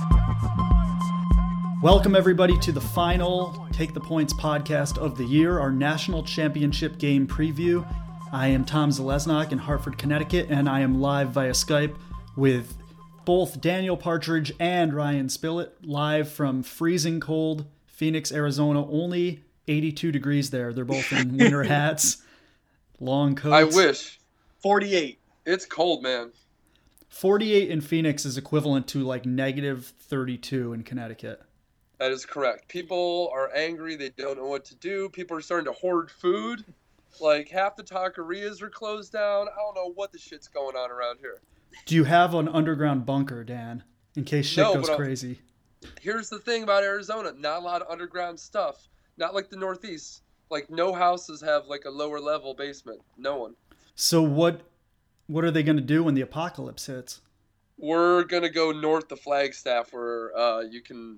Welcome, everybody, to the final Take the Points podcast of the year, our national championship game preview. I am Tom Zalesnik in Hartford, Connecticut, and I am live via Skype with both Daniel Partridge and Ryan Spillett, live from freezing cold Phoenix, Arizona. Only 82 degrees there. They're both in winter hats, long coats. I wish. 48. It's cold, man. 48 in Phoenix is equivalent to like negative 32 in Connecticut. That is correct. People are angry. They don't know what to do. People are starting to hoard food. Like, half the taquerias are closed down. I don't know what the shit's going on around here. Do you have an underground bunker, Dan, in case shit goes crazy? Here's the thing about Arizona. Not a lot of underground stuff. Not like the Northeast. Like, no houses have, like, a lower level basement. No one. So what are they going to do when the apocalypse hits? We're going to go north of Flagstaff where you can...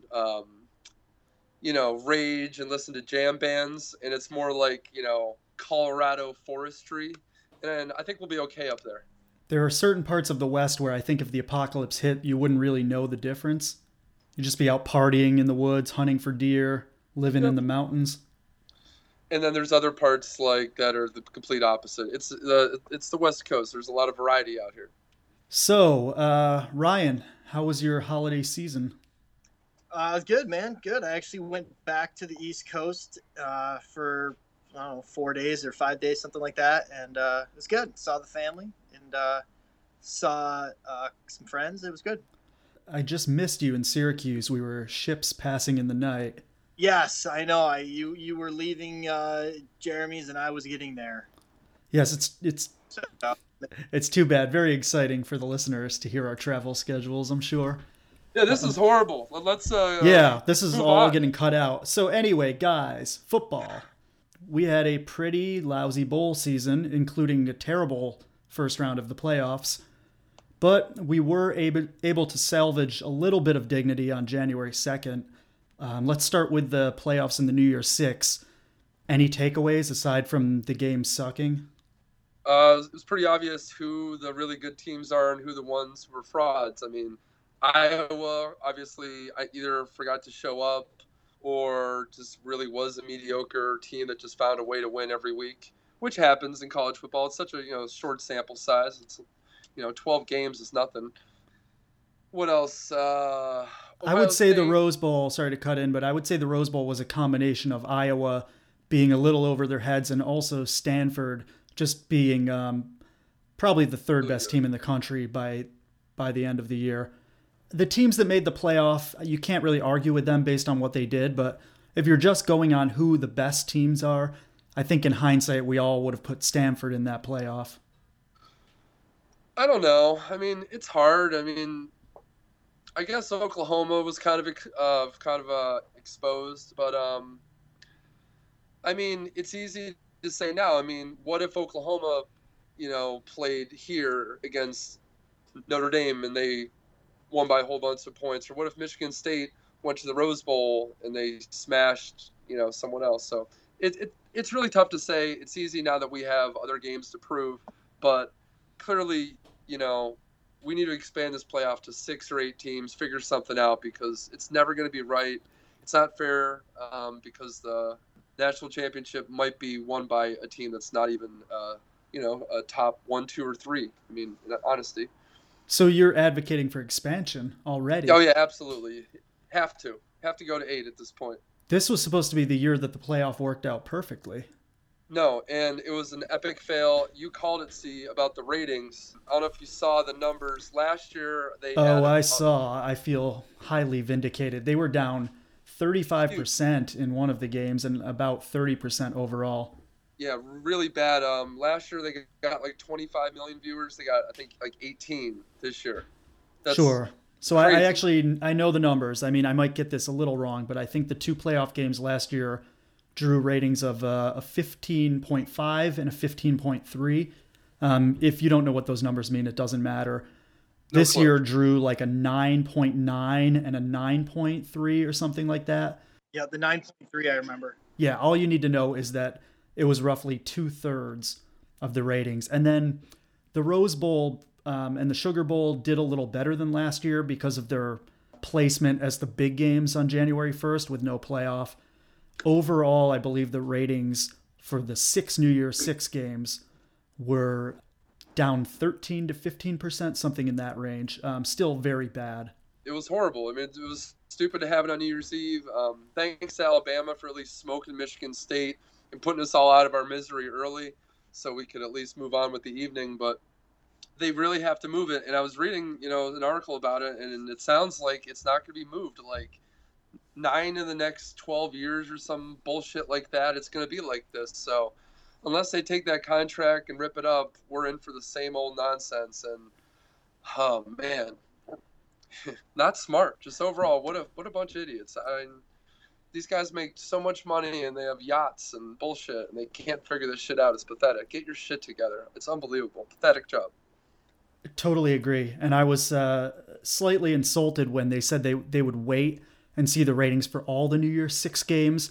rage and listen to jam bands, and it's more like, Colorado forestry, and I think we'll be okay up there. There are certain parts of the West where I think if the apocalypse hit, you wouldn't really know the difference. You'd just be out partying in the woods, hunting for deer, living in the mountains. And then there's other parts like that are the complete opposite. It's the West Coast. There's a lot of variety out here. So, Ryan, how was your holiday season? Good, man. Good. I actually went back to the East Coast for, 4 days or 5 days, something like that. And it was good. Saw the family and saw some friends. It was good. I just missed you in Syracuse. We were ships passing in the night. Yes, I know. You were leaving Jeremy's and I was getting there. Yes, it's too bad. Very exciting for the listeners to hear our travel schedules, I'm sure. Yeah, this is horrible. Let's this is all getting cut out. So anyway, guys, football. We had a pretty lousy bowl season, including a terrible first round of the playoffs. But we were able to salvage a little bit of dignity on January 2nd. Let's start with the playoffs in the New Year's Six. Any takeaways aside from the game sucking? It was pretty obvious who the really good teams are and who the ones who were frauds. I mean, Iowa, obviously, I either forgot to show up or just really was a mediocre team that just found a way to win every week, which happens in college football. It's such a short sample size. It's 12 games is nothing. What else? I would say the Rose Bowl. Sorry to cut in, but I would say the Rose Bowl was a combination of Iowa being a little over their heads and also Stanford just being probably the third best team in the country by the end of the year. The teams that made the playoff, you can't really argue with them based on what they did, but if you're just going on who the best teams are, I think in hindsight we all would have put Stanford in that playoff. I don't know. I mean, it's hard. I mean, I guess Oklahoma was kind of exposed, but I mean, it's easy to say now. I mean, what if Oklahoma, played here against Notre Dame and they won by a whole bunch of points, or what if Michigan State went to the Rose Bowl and they smashed, someone else? So it's really tough to say. It's easy now that we have other games to prove, but clearly, we need to expand this playoff to 6 or 8 teams, figure something out, because it's never going to be right. It's not fair because the national championship might be won by a team that's not even, a top 1, 2, or 3. I mean, in honesty. So you're advocating for expansion already? Oh, yeah, absolutely. Have to go to 8 at this point. This was supposed to be the year that the playoff worked out perfectly. No, and it was an epic fail. You called it, C, about the ratings. I don't know if you saw the numbers. Last year, they I saw. I feel highly vindicated. They were down 35% in one of the games and about 30% overall. Yeah, really bad. Last year they got like 25 million viewers. They got, I think, like 18 this year. That's sure. So I know the numbers. I mean, I might get this a little wrong, but I think the 2 playoff games last year drew ratings of a 15.5 and a 15.3. If you don't know what those numbers mean, it doesn't matter. This year drew like a 9.9 and a 9.3 or something like that. Yeah, the 9.3 I remember. Yeah, all you need to know is that it was roughly 2/3 of the ratings. And then the Rose Bowl and the Sugar Bowl did a little better than last year because of their placement as the big games on January 1st with no playoff. Overall, I believe the ratings for the 6 New Year's 6 games were down 13 to 15%, something in that range. Still very bad. It was horrible. I mean, it was stupid to have it on New Year's Eve. Thanks to Alabama for at least smoking Michigan State and putting us all out of our misery early so we could at least move on with the evening. But they really have to move it. And I was reading, an article about it, and it sounds like it's not going to be moved. Like 9 in the next 12 years or some bullshit like that, it's going to be like this. So unless they take that contract and rip it up, we're in for the same old nonsense. And, oh, man. Not smart. Just overall, what a bunch of idiots. I mean, these guys make so much money and they have yachts and bullshit and they can't figure this shit out. It's pathetic. Get your shit together. It's unbelievable. Pathetic job. Totally agree. And I was slightly insulted when they said they would wait and see the ratings for all the New Year's 6 games.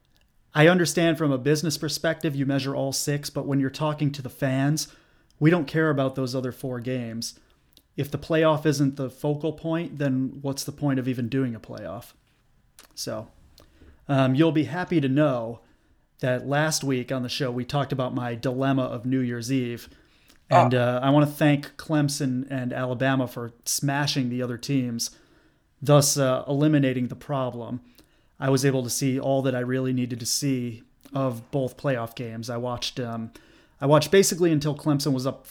I understand from a business perspective you measure all 6, but when you're talking to the fans, we don't care about those other 4 games. If the playoff isn't the focal point, then what's the point of even doing a playoff? So you'll be happy to know that last week on the show, we talked about my dilemma of New Year's Eve. And I want to thank Clemson and Alabama for smashing the other teams, thus eliminating the problem. I was able to see all that I really needed to see of both playoff games. I watched basically until Clemson was up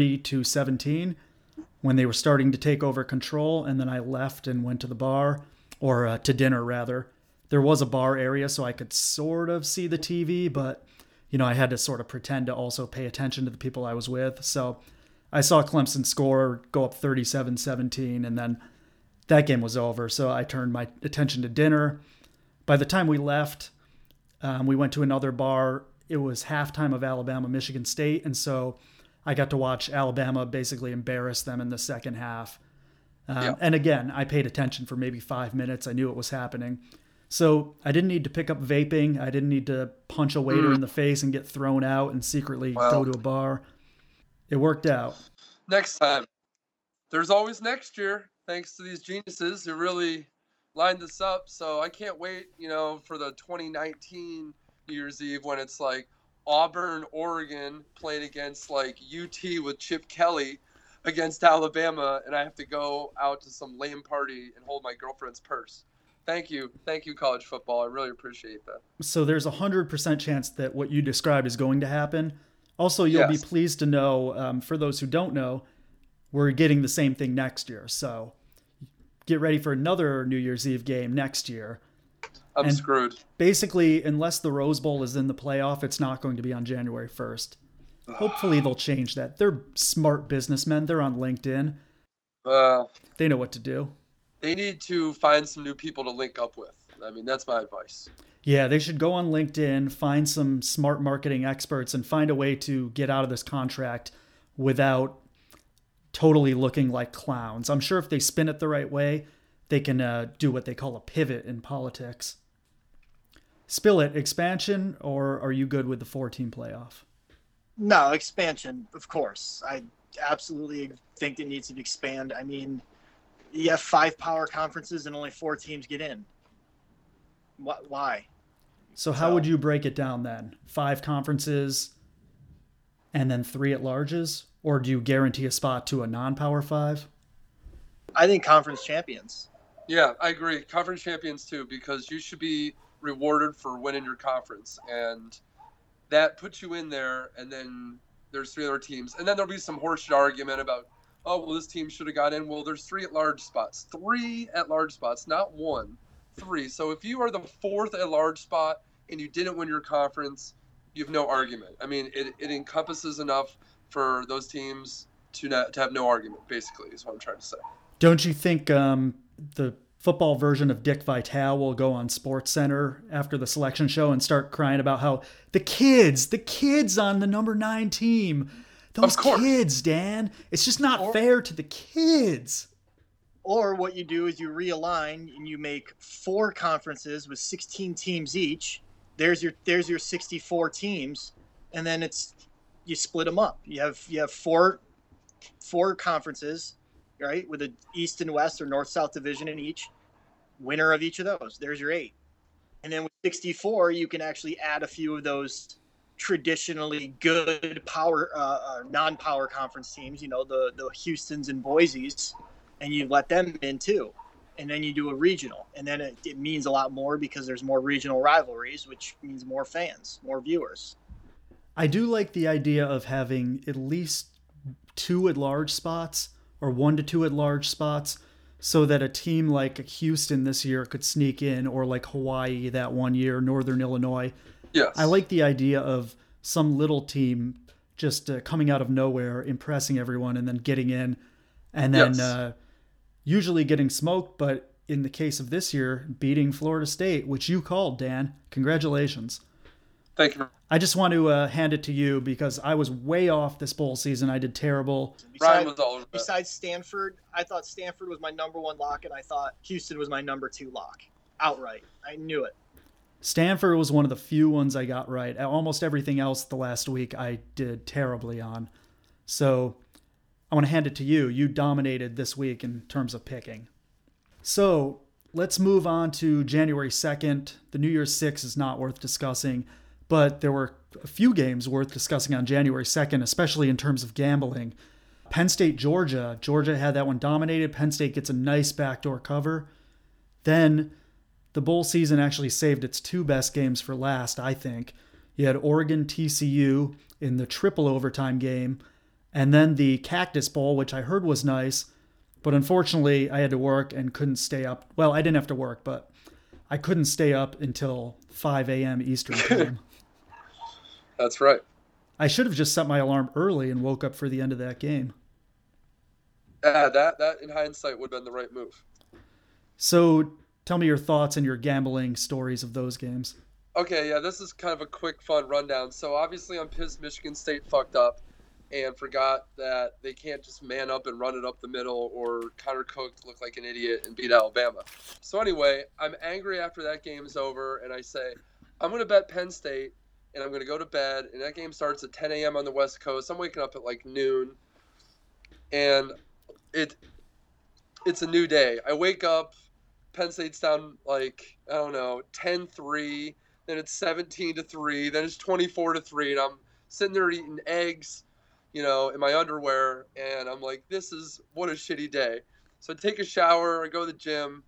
30-17. When they were starting to take over control, and then I left and went to the bar, or to dinner rather. There was a bar area, so I could sort of see the TV, but I had to sort of pretend to also pay attention to the people I was with. So I saw Clemson score, go up 37-17, and then that game was over. So I turned my attention to dinner. By the time we left, we went to another bar. It was halftime of Alabama-Michigan State, and so I got to watch Alabama basically embarrass them in the second half. And again, I paid attention for maybe 5 minutes. I knew it was happening. So I didn't need to pick up vaping. I didn't need to punch a waiter in the face and get thrown out and secretly go to a bar. It worked out. Next time. There's always next year, thanks to these geniuses who really lined this up. So I can't wait, for the 2019 New Year's Eve when it's like, Auburn, Oregon playing against like UT with Chip Kelly against Alabama, and I have to go out to some lame party and hold my girlfriend's purse. Thank you, college football. I really appreciate that. So there's 100% chance that what you described is going to happen. Also, you'll be pleased to know, for those who don't know, we're getting the same thing next year. So get ready for another New Year's Eve game next year. I'm screwed. Basically, unless the Rose Bowl is in the playoff, it's not going to be on January 1st. Hopefully they'll change that. They're smart businessmen. They're on LinkedIn. They know what to do. They need to find some new people to link up with. I mean, that's my advice. Yeah, they should go on LinkedIn, find some smart marketing experts, and find a way to get out of this contract without totally looking like clowns. I'm sure if they spin it the right way, they can do what they call a pivot in politics. Spill it, expansion, or are you good with the 4-team playoff? No, expansion, of course. I absolutely think it needs to expand. I mean, you have 5 power conferences and only 4 teams get in. Why? So how would you break it down then? 5 conferences and then 3 at-larges? Or do you guarantee a spot to a non-power 5? I think conference champions. Yeah, I agree. Conference champions too, because you should be rewarded for winning your conference, and that puts you in there. And then there's 3 other teams, and then there'll be some horseshit argument about, oh, well, this team should have got in. Well, there's 3 at-large spots, 3 at-large spots, not 1, 3. So if you are the 4th at-large spot and you didn't win your conference, you have no argument. I mean, it encompasses enough for those teams to have no argument. Basically, is what I'm trying to say. Don't you think the football version of Dick Vitale will go on SportsCenter after the selection show and start crying about how the kids on the number 9 team, those kids, Dan, it's just not fair to the kids. Or what you do is you realign and you make 4 conferences with 16 teams each. There's your 64 teams, and then you split them up. You have four conferences, right, with an East and West or North South division in each. Winner of each of those. There's your 8. And then with 64, you can actually add a few of those traditionally good power non-power conference teams, the Houstons and Boise's, and you let them in too. And then you do a regional, and then it means a lot more because there's more regional rivalries, which means more fans, more viewers. I do like the idea of having at least 2 at-large spots or 1 to 2 at-large spots, so that a team like Houston this year could sneak in, or like Hawaii that one year, Northern Illinois. Yes. I like the idea of some little team just coming out of nowhere, impressing everyone, and then getting in, and then usually getting smoked. But in the case of this year, beating Florida State, which you called, Dan. Congratulations. Thank you. I just want to hand it to you because I was way off this bowl season. I did terrible. Ryan was all over that. Besides Stanford, I thought Stanford was my number 1 lock, and I thought Houston was my number 2 lock. Outright. I knew it. Stanford was one of the few ones I got right. Almost everything else the last week I did terribly on. So I want to hand it to you. You dominated this week in terms of picking. So let's move on to January 2nd. The New Year's Six is not worth discussing, but there were a few games worth discussing on January 2nd, especially in terms of gambling. Penn State, Georgia. Georgia had that one dominated. Penn State gets a nice backdoor cover. Then the bowl season actually saved its 2 best games for last, I think. You had Oregon, TCU in the triple overtime game, and then the Cactus Bowl, which I heard was nice, but unfortunately I had to work and couldn't stay up. Well, I didn't have to work, but I couldn't stay up until 5 a.m. Eastern time. That's right. I should have just set my alarm early and woke up for the end of that game. That in hindsight would have been the right move. So tell me your thoughts and your gambling stories of those games. Okay, yeah, this is kind of a quick, fun rundown. So obviously I'm pissed Michigan State fucked up and forgot that they can't just man up and run it up the middle, or Connor Cook look like an idiot and beat Alabama. So anyway, I'm angry after that game's over, and I say, I'm going to bet Penn State, and I'm going to go to bed, and that game starts at 10 a.m. on the West Coast. I'm waking up at like noon, and it's a new day. I wake up, Penn State's down like, I don't know, 10-3, then it's 17-3, then it's 24-3, and I'm sitting there eating eggs, in my underwear, and I'm like, what a shitty day. So I take a shower, I go to the gym.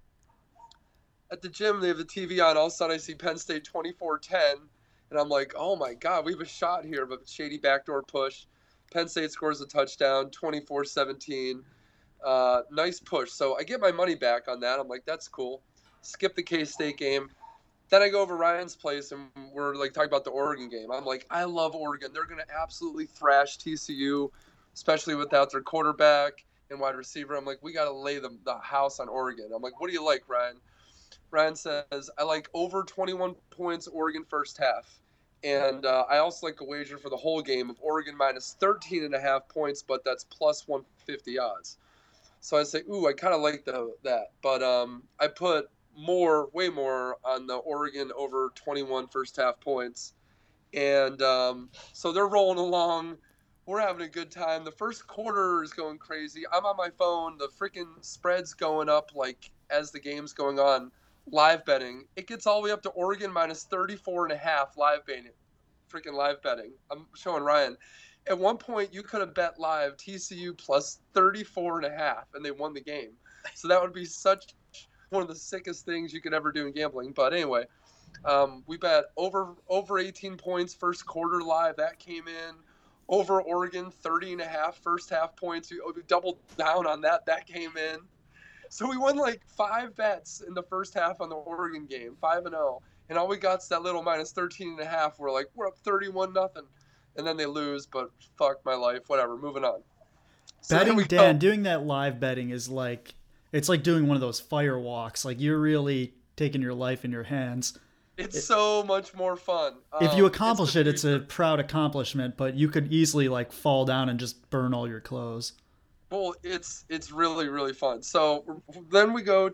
At the gym, they have the TV on. All of a sudden, I see Penn State 24-10, and I'm like, oh my God, we have a shot here, but shady backdoor push. Penn State scores a touchdown, 24-17. Nice push. So I get my money back on that. I'm like, that's cool. Skip the K-State game. Then I go over Ryan's place, and we're like talking about the Oregon game. I'm like, I love Oregon. They're going to absolutely thrash TCU, especially without their quarterback and wide receiver. I'm like, we got to lay the house on Oregon. I'm like, what do you like, Ryan? Ryan says, I like over 21 points Oregon first half. And I also like a wager for the whole game of Oregon minus 13.5 points, but that's plus 150 odds. So I say, ooh, I kind of like that. But I put way more on the Oregon over 21 first half points. And so they're rolling along. We're having a good time. The first quarter is going crazy. I'm on my phone. The freaking spread's going up like as the game's going on. Live betting. It gets all the way up to Oregon minus 34.5 live betting. I'm showing Ryan. At one point, you could have bet live TCU plus 34.5, and they won the game. So that would be such one of the sickest things you could ever do in gambling. But anyway, we bet over 18 points first quarter live. That came in. Over Oregon, 30.5 first half points. We doubled down on that. That came in. So we won like 5 bets in the first half on the Oregon game, 5-0. And all we got's that little minus 13.5. We're like, we're up 31-0. And then they lose, but fuck my life. Whatever, moving on. So betting, Dan, doing that live betting is like, it's like doing one of those fire walks. Like, you're really taking your life in your hands. It's so much more fun. If you accomplish it's a proud accomplishment, but you could easily like fall down and just burn all your clothes. Well, it's really really fun. So then we go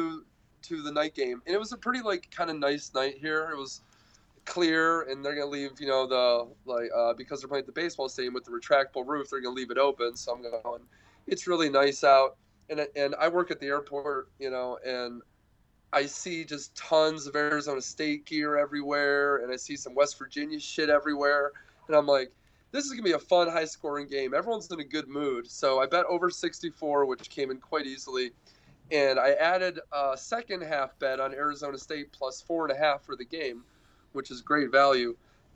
to the night game, and it was a pretty like kind of nice night here. It was clear, and they're gonna leave the because they're playing at the baseball stadium with the retractable roof. They're gonna leave it open. So I'm going. It's really nice out, and I work at the airport, and I see just tons of Arizona State gear everywhere, and I see some West Virginia shit everywhere, and I'm like, this is gonna be a fun, high-scoring game. Everyone's in a good mood, so I bet over 64, which came in quite easily, and I added a second half bet on Arizona State plus 4.5 for the game, which is great value.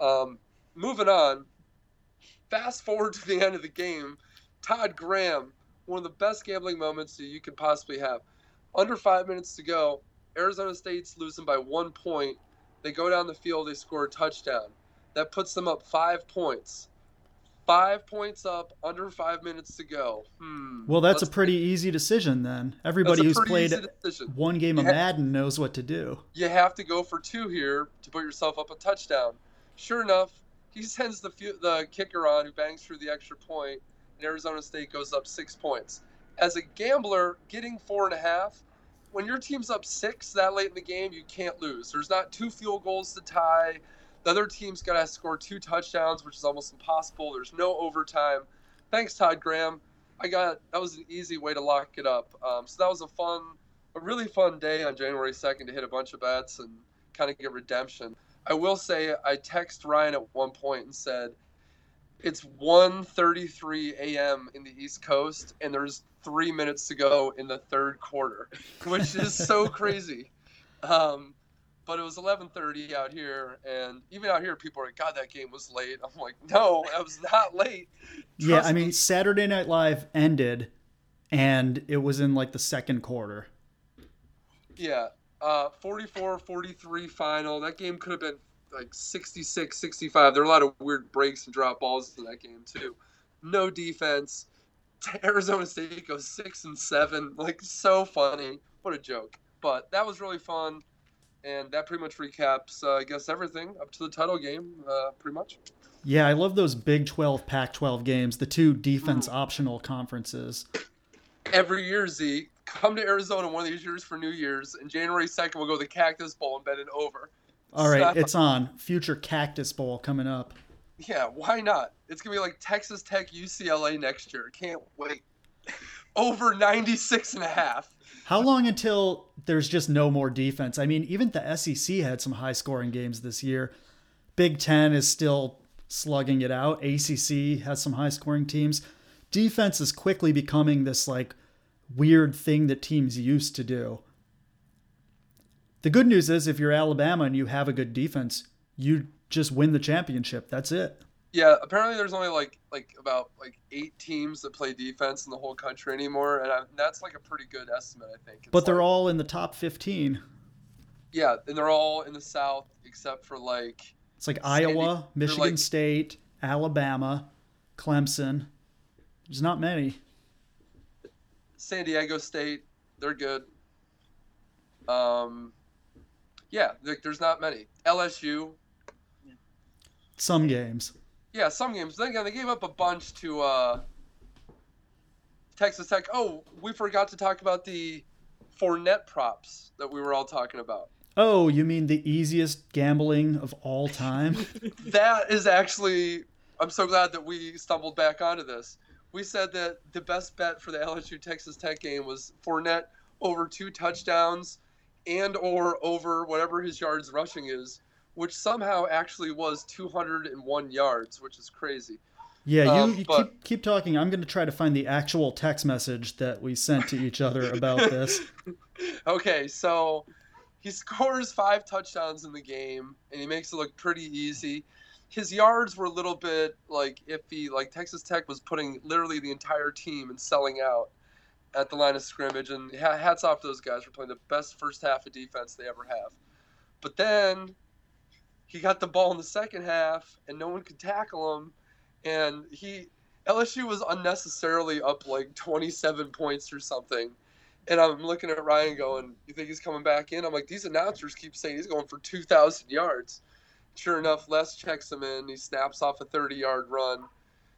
Moving on, fast forward to the end of the game, Todd Graham, one of the best gambling moments that you could possibly have. Under 5 minutes to go, Arizona State's losing by 1 point. They go down the field, they score a touchdown. That puts them up 5 points. 5 points up, under 5 minutes to go. Well, that's a pretty easy decision then. Everybody who's played one game of Madden knows what to do. You have to go for 2 here to put yourself up a touchdown. Sure enough, he sends the kicker on who bangs through the extra point, and Arizona State goes up 6 points. As a gambler, getting 4.5, when your team's up 6 that late in the game, you can't lose. There's not 2 field goals to tie. The other team's got to score 2 touchdowns, which is almost impossible. There's no overtime. Thanks, Todd Graham. That was an easy way to lock it up. So that was a really fun day on January 2nd to hit a bunch of bets and kind of get redemption. I will say I texted Ryan at one point and said, it's 1:33 a.m. in the East Coast, and there's 3 minutes to go in the third quarter, which is so crazy. But it was 11:30 out here, and even out here, people are like, God, that game was late. I'm like, no, that was not late. Yeah, I mean, Saturday Night Live ended, and it was in, like, the second quarter. Yeah, 44-43 final. That game could have been, like, 66-65. There were a lot of weird breaks and drop balls in that game, too. No defense. Arizona State goes 6-7. Like, so funny. What a joke. But that was really fun. And that pretty much recaps, I guess, everything up to the title game, pretty much. Yeah, I love those Big 12, Pac-12 games, the 2 defense-optional conferences. Every year, Z, come to Arizona one of these years for New Year's, and January 2nd we'll go to the Cactus Bowl and bet it over. All right, it's on. Future Cactus Bowl coming up. Yeah, why not? It's going to be like Texas Tech, UCLA next year. Can't wait. Over 96.5. How long until there's just no more defense? I mean, even the SEC had some high-scoring games this year. Big Ten is still slugging it out. ACC has some high-scoring teams. Defense is quickly becoming this, like, weird thing that teams used to do. The good news is if you're Alabama and you have a good defense, you just win the championship. That's it. Yeah, apparently there's only about 8 teams that play defense in the whole country anymore, and that's like a pretty good estimate, I think. But they're all in the top 15. Yeah, and they're all in the South except for it's like Iowa, Michigan State, Alabama, Clemson. There's not many. San Diego State, they're good. Yeah, there's not many. LSU. Some games. Yeah, some games. Then again, they gave up a bunch to Texas Tech. Oh, we forgot to talk about the Fournette props that we were all talking about. Oh, you mean the easiest gambling of all time? That is actually, I'm so glad that we stumbled back onto this. We said that the best bet for the LSU-Texas Tech game was Fournette over 2 touchdowns and or over whatever his yards rushing is, which somehow actually was 201 yards, which is crazy. Yeah, you keep talking. I'm going to try to find the actual text message that we sent to each other about this. Okay, so he scores 5 touchdowns in the game, and he makes it look pretty easy. His yards were a little bit iffy. Like Texas Tech was putting literally the entire team and selling out at the line of scrimmage, and hats off to those guys for playing the best first half of defense they ever have. But then he got the ball in the second half, and no one could tackle him. And LSU was unnecessarily up 27 points or something. And I'm looking at Ryan going, you think he's coming back in? I'm like, these announcers keep saying he's going for 2,000 yards. Sure enough, Les checks him in. He snaps off a 30-yard run.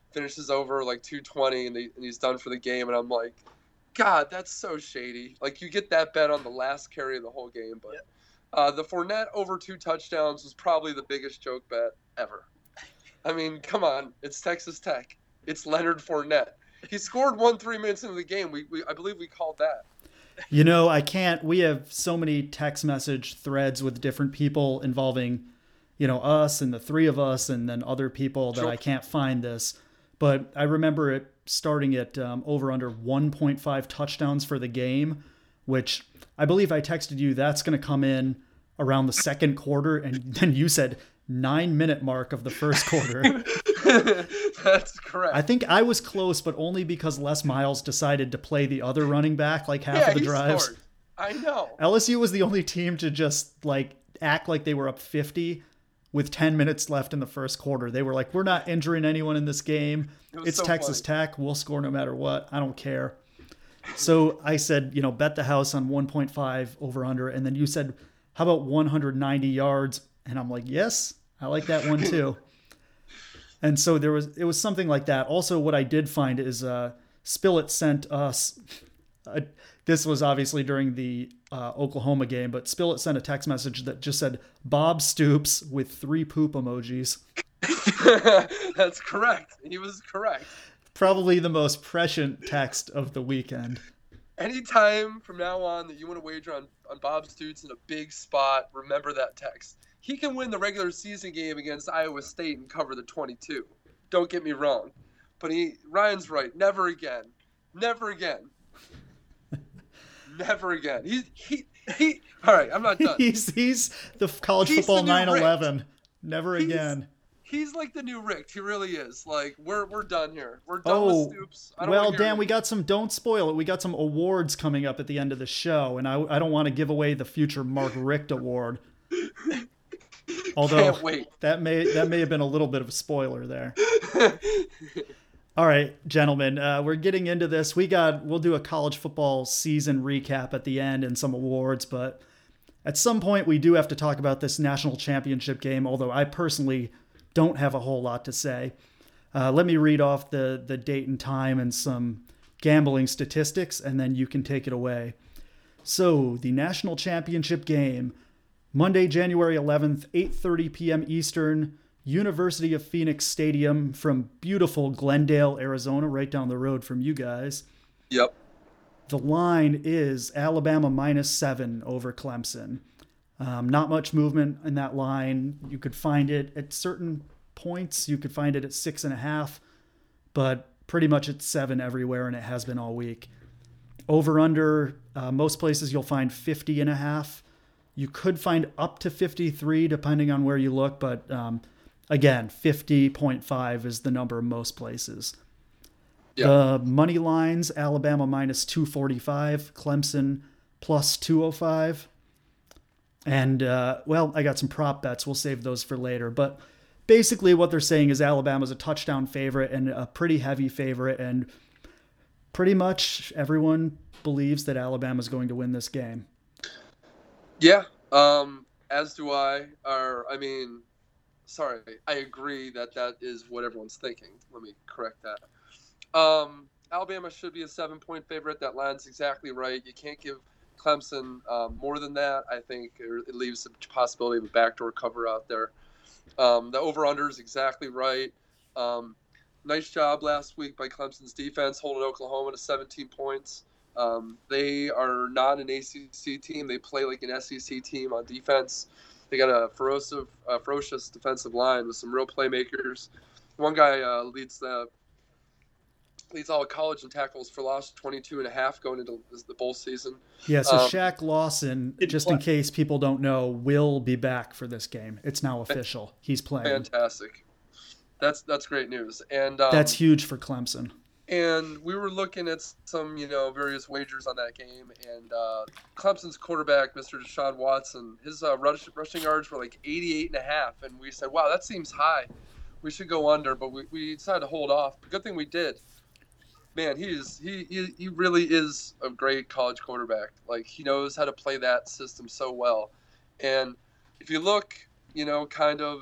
finishes over like 220 and he's done for the game, and I'm like, God, that's so shady. Like, you get that bet on the last carry of the whole game, but the Fournette over 2 touchdowns was probably the biggest joke bet ever. I mean, come on, it's Texas Tech. It's Leonard Fournette. He scored 3 minutes into the game. I believe we called that. You know, I can't. We have so many text message threads with different people involving, us and the three of us, and then other people that Sure. I can't find this. But I remember it starting at over under 1.5 touchdowns for the game, which I believe I texted you that's going to come in around the second quarter, and then you said 9-minute mark of the first quarter. That's correct. I think I was close, but only because Les Miles decided to play the other running back like half of the he drives. scored. I know. LSU was the only team to just act like they were up 50 with 10 minutes left in the first quarter. They were like, we're not injuring anyone in this game. It's so Texas funny. Tech. We'll score no matter what. I don't care. So I said, bet the house on 1.5 over under. And then you said, how about 190 yards? And I'm like, yes, I like that one too. And so it was something like that. Also, what I did find is Spillett sent us, this was obviously during the Oklahoma game, but Spillett sent a text message that just said Bob Stoops with 3 poop emojis. That's correct. He was correct. Probably the most prescient text of the weekend. Anytime from now on that you want to wager on Bob Stoops in a big spot, remember that text. He can win the regular season game against Iowa State and cover the 22. Don't get me wrong. But Ryan's right. Never again. Never again. Never again. He all right, I'm not done. He's the college He's football the new 9/11. Never again. He's like the new Rick. He really is. Like, we're done here. We're done with Stoops. I don't Well, wanna hear Dan, it. we got some, don't spoil it. We got some awards coming up at the end of the show, and I don't want to give away the future Mark Richt award. Although Can't wait. that may have been a little bit of a spoiler there. All right, gentlemen, we're getting into this. We'll do a college football season recap at the end and some awards, but at some point we do have to talk about this national championship game, although I personally don't have a whole lot to say. Let me read off the date and time and some gambling statistics, and then you can take it away. So, the national championship game, Monday, January 11th, 8:30 p.m. Eastern, University of Phoenix Stadium from beautiful Glendale, Arizona, right down the road from you guys. Yep. The line is Alabama -7 over Clemson. Not much movement in that line. You could find it at certain points. You could find it at 6.5, but pretty much it's 7 everywhere, and it has been all week. Over under, most places you'll find 50.5. You could find up to 53 depending on where you look, but again, 50.5 is the number most places. Yep. The money lines, Alabama -245, Clemson +205. And, I got some prop bets. We'll save those for later. But basically what they're saying is Alabama's a touchdown favorite and a pretty heavy favorite. And pretty much everyone believes that Alabama's going to win this game. Yeah. As do I. I agree that is what everyone's thinking. Let me correct that. Alabama should be a 7-point favorite. That line's exactly right. You can't give Clemson more than that. I think it leaves the possibility of a backdoor cover out there. The over-under is exactly right. Nice job last week by Clemson's defense holding Oklahoma to 17 points. They are not an ACC team. They play like an SEC team on defense. They got a ferocious defensive line with some real playmakers. One guy leads all of college in tackles for loss, 22.5 going into the bowl season. Yeah, so Shaq Lawson, just in case people don't know, will be back for this game. It's now official. He's playing. Fantastic. That's great news. And that's huge for Clemson. And we were looking at some, various wagers on that game, and Clemson's quarterback, Mr. Deshaun Watson, his rushing yards were like 88.5, and we said, wow, that seems high. We should go under, but we decided to hold off. Good thing we did. Man, he really is a great college quarterback. Like, he knows how to play that system so well. And if you look, kind of at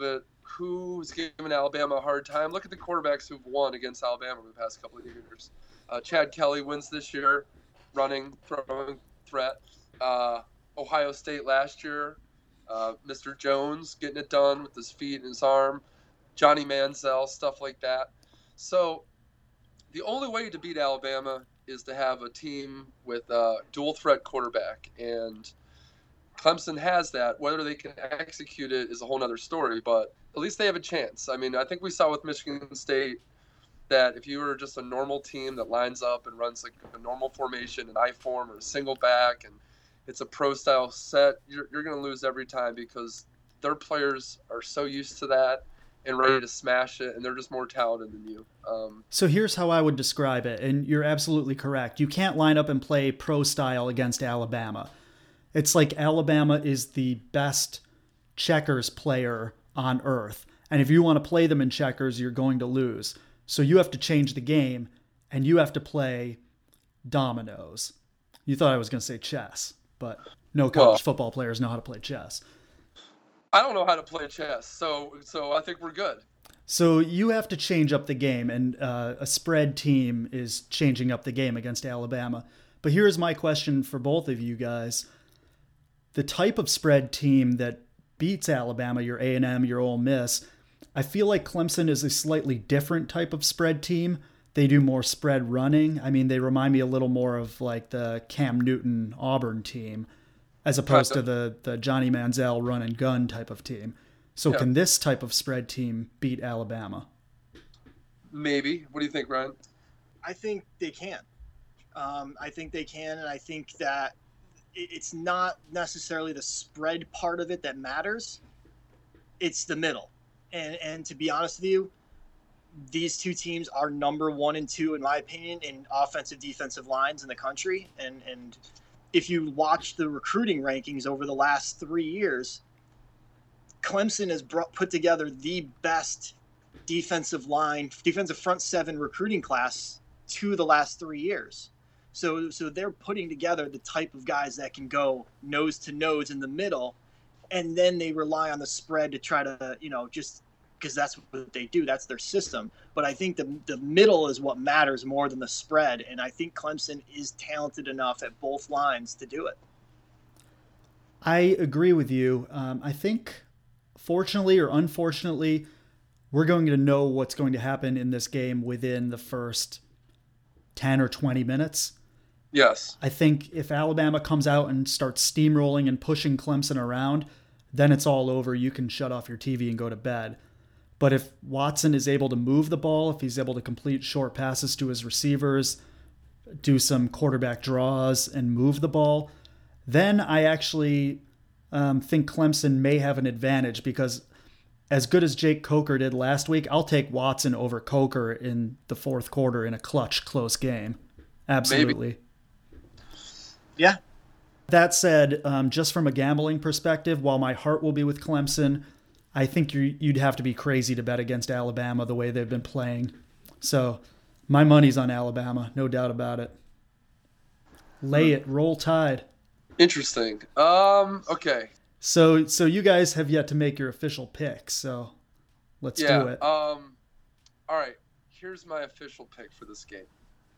who's giving Alabama a hard time. Look at the quarterbacks who've won against Alabama in the past couple of years. Chad Kelly wins this year, running, throwing threat. Ohio State last year, Mr. Jones getting it done with his feet and his arm. Johnny Manziel, stuff like that. So the only way to beat Alabama is to have a team with a dual threat quarterback, and Clemson has that. Whether they can execute it is a whole other story, but at least they have a chance. I mean, I think we saw with Michigan State that if you were just a normal team that lines up and runs like a normal formation, an I form or a single back, and it's a pro style set, you're going to lose every time because their players are so used to that and ready to smash it, and they're just more talented than you. So here's how I would describe it, and you're absolutely correct. You can't line up and play pro style against Alabama. It's like Alabama is the best checkers player on earth. And if you want to play them in checkers, you're going to lose. So you have to change the game, and you have to play dominoes. You thought I was going to say chess, but no college football players know how to play chess. I don't know how to play chess, so I think we're good. So you have to change up the game, and a spread team is changing up the game against Alabama. But here's my question for both of you guys. The type of spread team that beats Alabama, your A&M, your Ole Miss, I feel like Clemson is a slightly different type of spread team. They do more spread running. I mean, they remind me a little more of like the Cam Newton Auburn team as opposed to the Johnny Manziel run and gun type of team. So Can this type of spread team beat Alabama? Maybe. What do you think, Ryan? I think they can. I think they can, and I think that it's not necessarily the spread part of it that matters. It's the middle. And to be honest with you, these two teams are number 1 and 2, in my opinion, in offensive defensive lines in the country. And if you watch the recruiting rankings over the last 3 years, Clemson has put together the best defensive front 7 recruiting class to the last 3 years. So they're putting together the type of guys that can go nose to nose in the middle, and then they rely on the spread to try to, just because that's what they do. That's their system. But I think the middle is what matters more than the spread, and I think Clemson is talented enough at both lines to do it. I agree with you. I think, fortunately or unfortunately, we're going to know what's going to happen in this game within the first 10 or 20 minutes. Yes. I think if Alabama comes out and starts steamrolling and pushing Clemson around, then it's all over. You can shut off your TV and go to bed. But if Watson is able to move the ball, if he's able to complete short passes to his receivers, do some quarterback draws and move the ball, then I actually think Clemson may have an advantage, because as good as Jake Coker did last week, I'll take Watson over Coker in the fourth quarter in a clutch, close game. Absolutely. Maybe. Yeah. That said, just from a gambling perspective, while my heart will be with Clemson, I think you'd have to be crazy to bet against Alabama the way they've been playing. So my money's on Alabama, no doubt about it. Lay it, roll Tide. Interesting. Okay. So you guys have yet to make your official pick, so let's do it. All right. Here's my official pick for this game.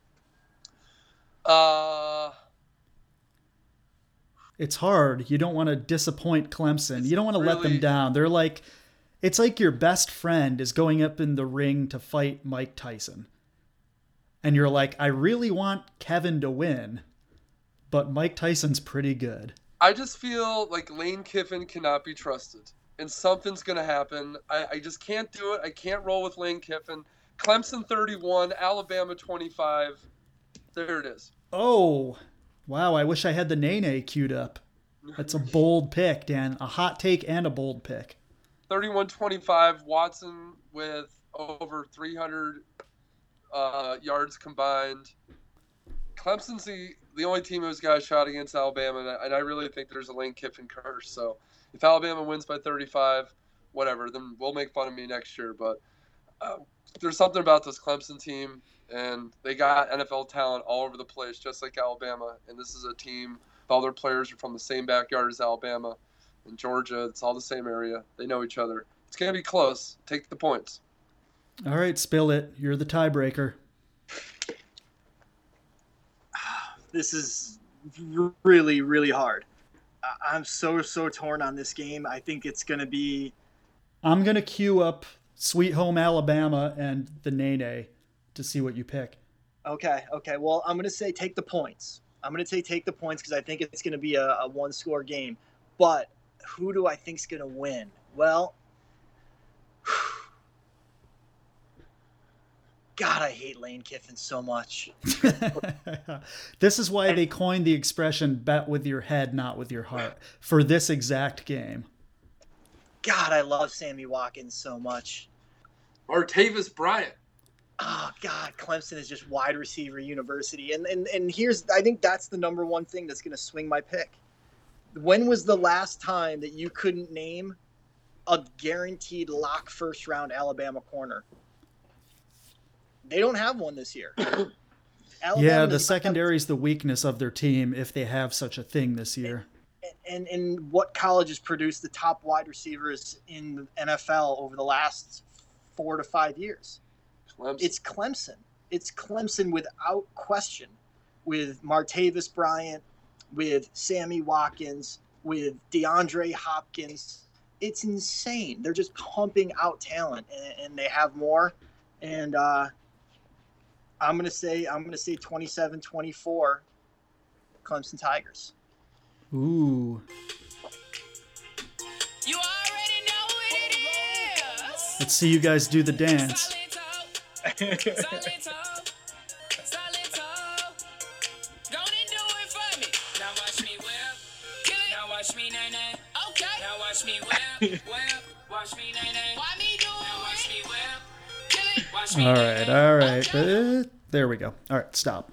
It's hard. You don't want to disappoint Clemson. You don't want to let them down. They're like, it's like your best friend is going up in the ring to fight Mike Tyson. And you're like, I really want Kevin to win, but Mike Tyson's pretty good. I just feel like Lane Kiffin cannot be trusted, and something's going to happen. I just can't do it. I can't roll with Lane Kiffin. Clemson 31, Alabama 25. There it is. Oh, wow. I wish I had the Nene queued up. That's a bold pick, Dan. A hot take and a bold pick. 31-25, Watson with over 300 yards combined. Clemson's the only team who's got a shot against Alabama, and I really think there's a Lane Kiffin curse. So if Alabama wins by 35, whatever, then we'll make fun of me next year. But there's something about this Clemson team, and they got NFL talent all over the place, just like Alabama. And this is a team, all their players are from the same backyard as Alabama. and Georgia. It's all the same area. They know each other. It's going to be close. Take the points. All right, spill it. You're the tiebreaker. This is really, really hard. I'm so torn on this game. I think it's going to be... I'm going to queue up Sweet Home Alabama and the Nene to see what you pick. Okay. Well, I'm going to say take the points. I'm going to say take the points because I think it's going to be a one-score game. But who do I think is going to win? Well, God, I hate Lane Kiffin so much. This is why they coined the expression bet with your head, not with your heart, for this exact game. God, I love Sammy Watkins so much. Martavis Bryant. Oh, God, Clemson is just wide receiver university. And here's, I think that's the number one thing that's going to swing my pick. When was the last time that you couldn't name a guaranteed lock first-round Alabama corner? They don't have one this year. Yeah, the secondary is the weakness of their team if they have such a thing this year. And what college has produced the top wide receivers in the NFL over the last 4 to 5 years? Clemson. It's Clemson. It's Clemson without question, with Martavis Bryant, with Sammy Watkins, with DeAndre Hopkins. It's insane. They're just pumping out talent, and they have more. And I'm gonna say 27-24, Clemson Tigers. Ooh. You already know what it is. Let's see you guys do the dance. Solid talk. Go and do it for me. Now watch me whip. Kill it. Now watch me nay. Okay. Now watch me whip. Watch me nay. Why me do it? Now watch me whip. Kill it. Watch me All right. Okay. There we go. All right, stop.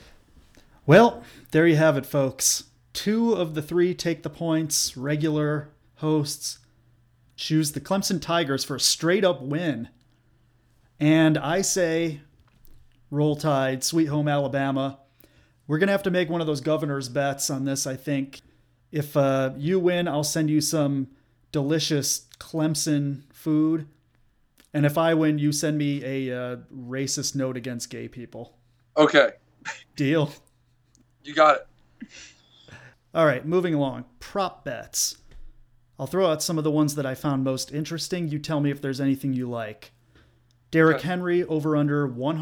Well, there you have it, folks. 2 of the 3 take the points. Regular hosts choose the Clemson Tigers for a straight-up win. And I say, roll tide, Sweet Home Alabama. We're going to have to make one of those governor's bets on this, I think. If you win, I'll send you some delicious Clemson food. And if I win, you send me a racist note against gay people. Okay. Deal? You got it. All right, moving along. Prop bets. I'll throw out some of the ones that I found most interesting. You tell me if there's anything you like. Derrick Henry over under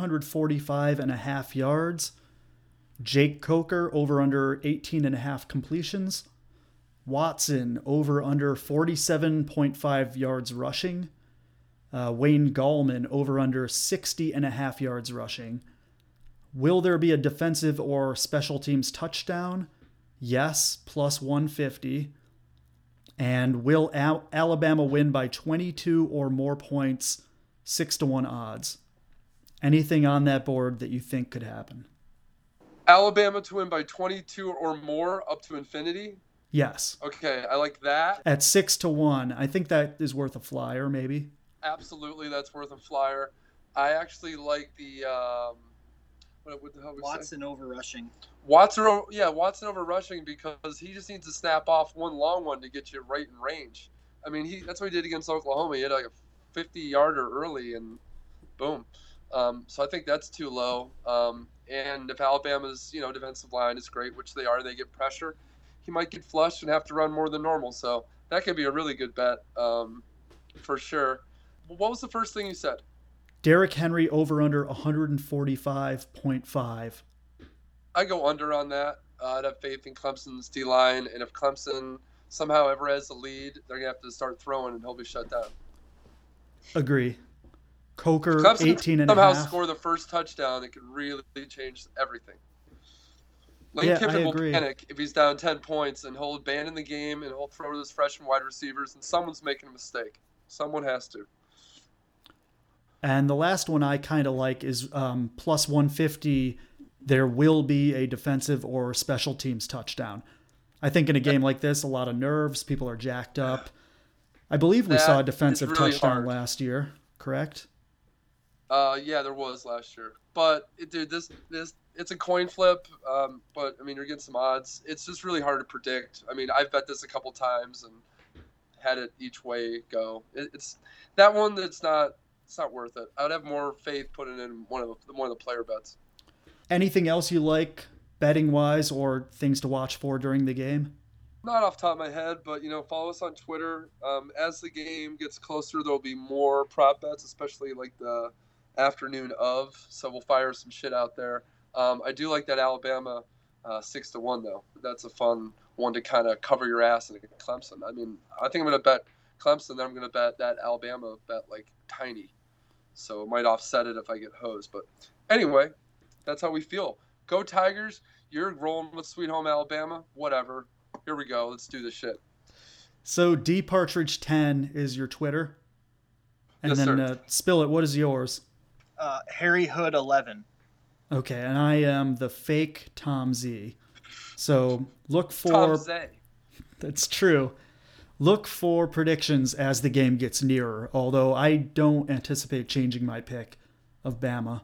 145.5 yards. Jake Coker over under 18.5 completions. Watson over under 47.5 yards rushing. Wayne Gallman over under 60.5 yards rushing. Will there be a defensive or special teams touchdown? Yes, plus 150. And will Alabama win by 22 or more points? 6-1 odds. Anything on that board that you think could happen? Alabama to win by 22 or more up to infinity? Yes. Okay, I like that. At 6-1, I think that is worth a flyer, maybe. Absolutely, that's worth a flyer. I actually like the what the hell we Watson over rushing. Watson over rushing because he just needs to snap off one long one to get you right in range. I mean, that's what he did against Oklahoma. He had like a 50-yarder early, and boom. So I think that's too low. And if Alabama's defensive line is great, which they are, they get pressure, he might get flushed and have to run more than normal. So that could be a really good bet for sure. What was the first thing you said? Derrick Henry over under 145.5. I go under on that. I'd have faith in Clemson's D-line, and if Clemson somehow ever has the lead, they're going to have to start throwing, and he'll be shut down. Agree. Coker, Clemson 18.5. somehow score the first touchdown, it could really change everything. Lane Kiffin will panic if he's down 10 points, and he'll abandon the game, and he'll throw to his freshman wide receivers, and someone's making a mistake. Someone has to. And the last one I kind of like is plus 150. There will be a defensive or special teams touchdown. I think in a game like this, a lot of nerves. People are jacked up. I believe we saw a defensive touchdown last year, correct? Yeah, there was last year. But, dude, this it's a coin flip. But, I mean, you're getting some odds. It's just really hard to predict. I mean, I've bet this a couple times, and had it each way go. It's that one that's not. It's not worth it. I would have more faith putting in one of the player bets. Anything else you like betting wise or things to watch for during the game? Not off the top of my head, but follow us on Twitter. As the game gets closer, there'll be more prop bets, especially like the afternoon of. So we'll fire some shit out there. I do like that Alabama 6-1 though. That's a fun one to kind of cover your ass in Clemson. I mean, I think I'm gonna bet Clemson. Then I'm gonna bet that Alabama bet like tiny. So it might offset it if I get hosed. But anyway, that's how we feel. Go Tigers. You're rolling with Sweet Home Alabama. Whatever. Here we go. Let's do this shit. So DPartridge10 is your Twitter. And Yes, then sir. Spill It, what is yours? Harry Hood 11. Okay, and I am the fake Tom Z. So look for... Tom Zay. That's true. Look for predictions as the game gets nearer, although I don't anticipate changing my pick of Bama.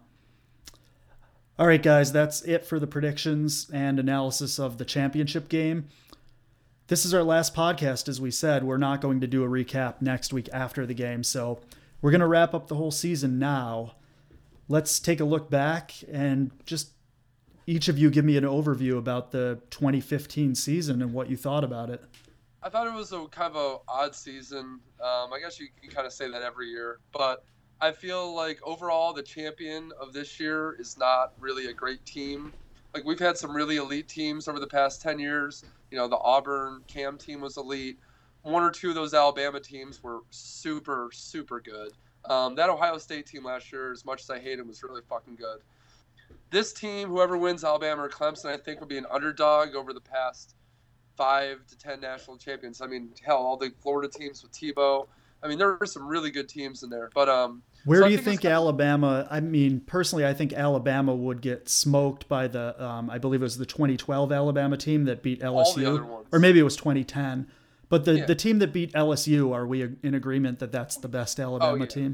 All right, guys, that's it for the predictions and analysis of the championship game. This is our last podcast, as we said. We're not going to do a recap next week after the game, so we're going to wrap up the whole season now. Let's take a look back and just each of you give me an overview about the 2015 season and what you thought about it. I thought it was a kind of a odd season. I guess you can kind of say that every year, but I feel like overall the champion of this year is not really a great team. Like we've had some really elite teams over the past 10 years. The Auburn Cam team was elite. One or two of those Alabama teams were super, super good. That Ohio State team last year, as much as I hate it, was really fucking good. This team, whoever wins Alabama or Clemson, I think will be an underdog over the past 5 to 10 national champions. I mean, hell, all the Florida teams with Tebow. I mean, there are some really good teams in there. But where so do you think Alabama? I mean, personally, I think Alabama would get smoked by the. I believe it was the 2012 Alabama team that beat LSU, all the other ones. or maybe it was 2010. But Yeah. the team that beat LSU, are we in agreement that that's the best Alabama yeah. team?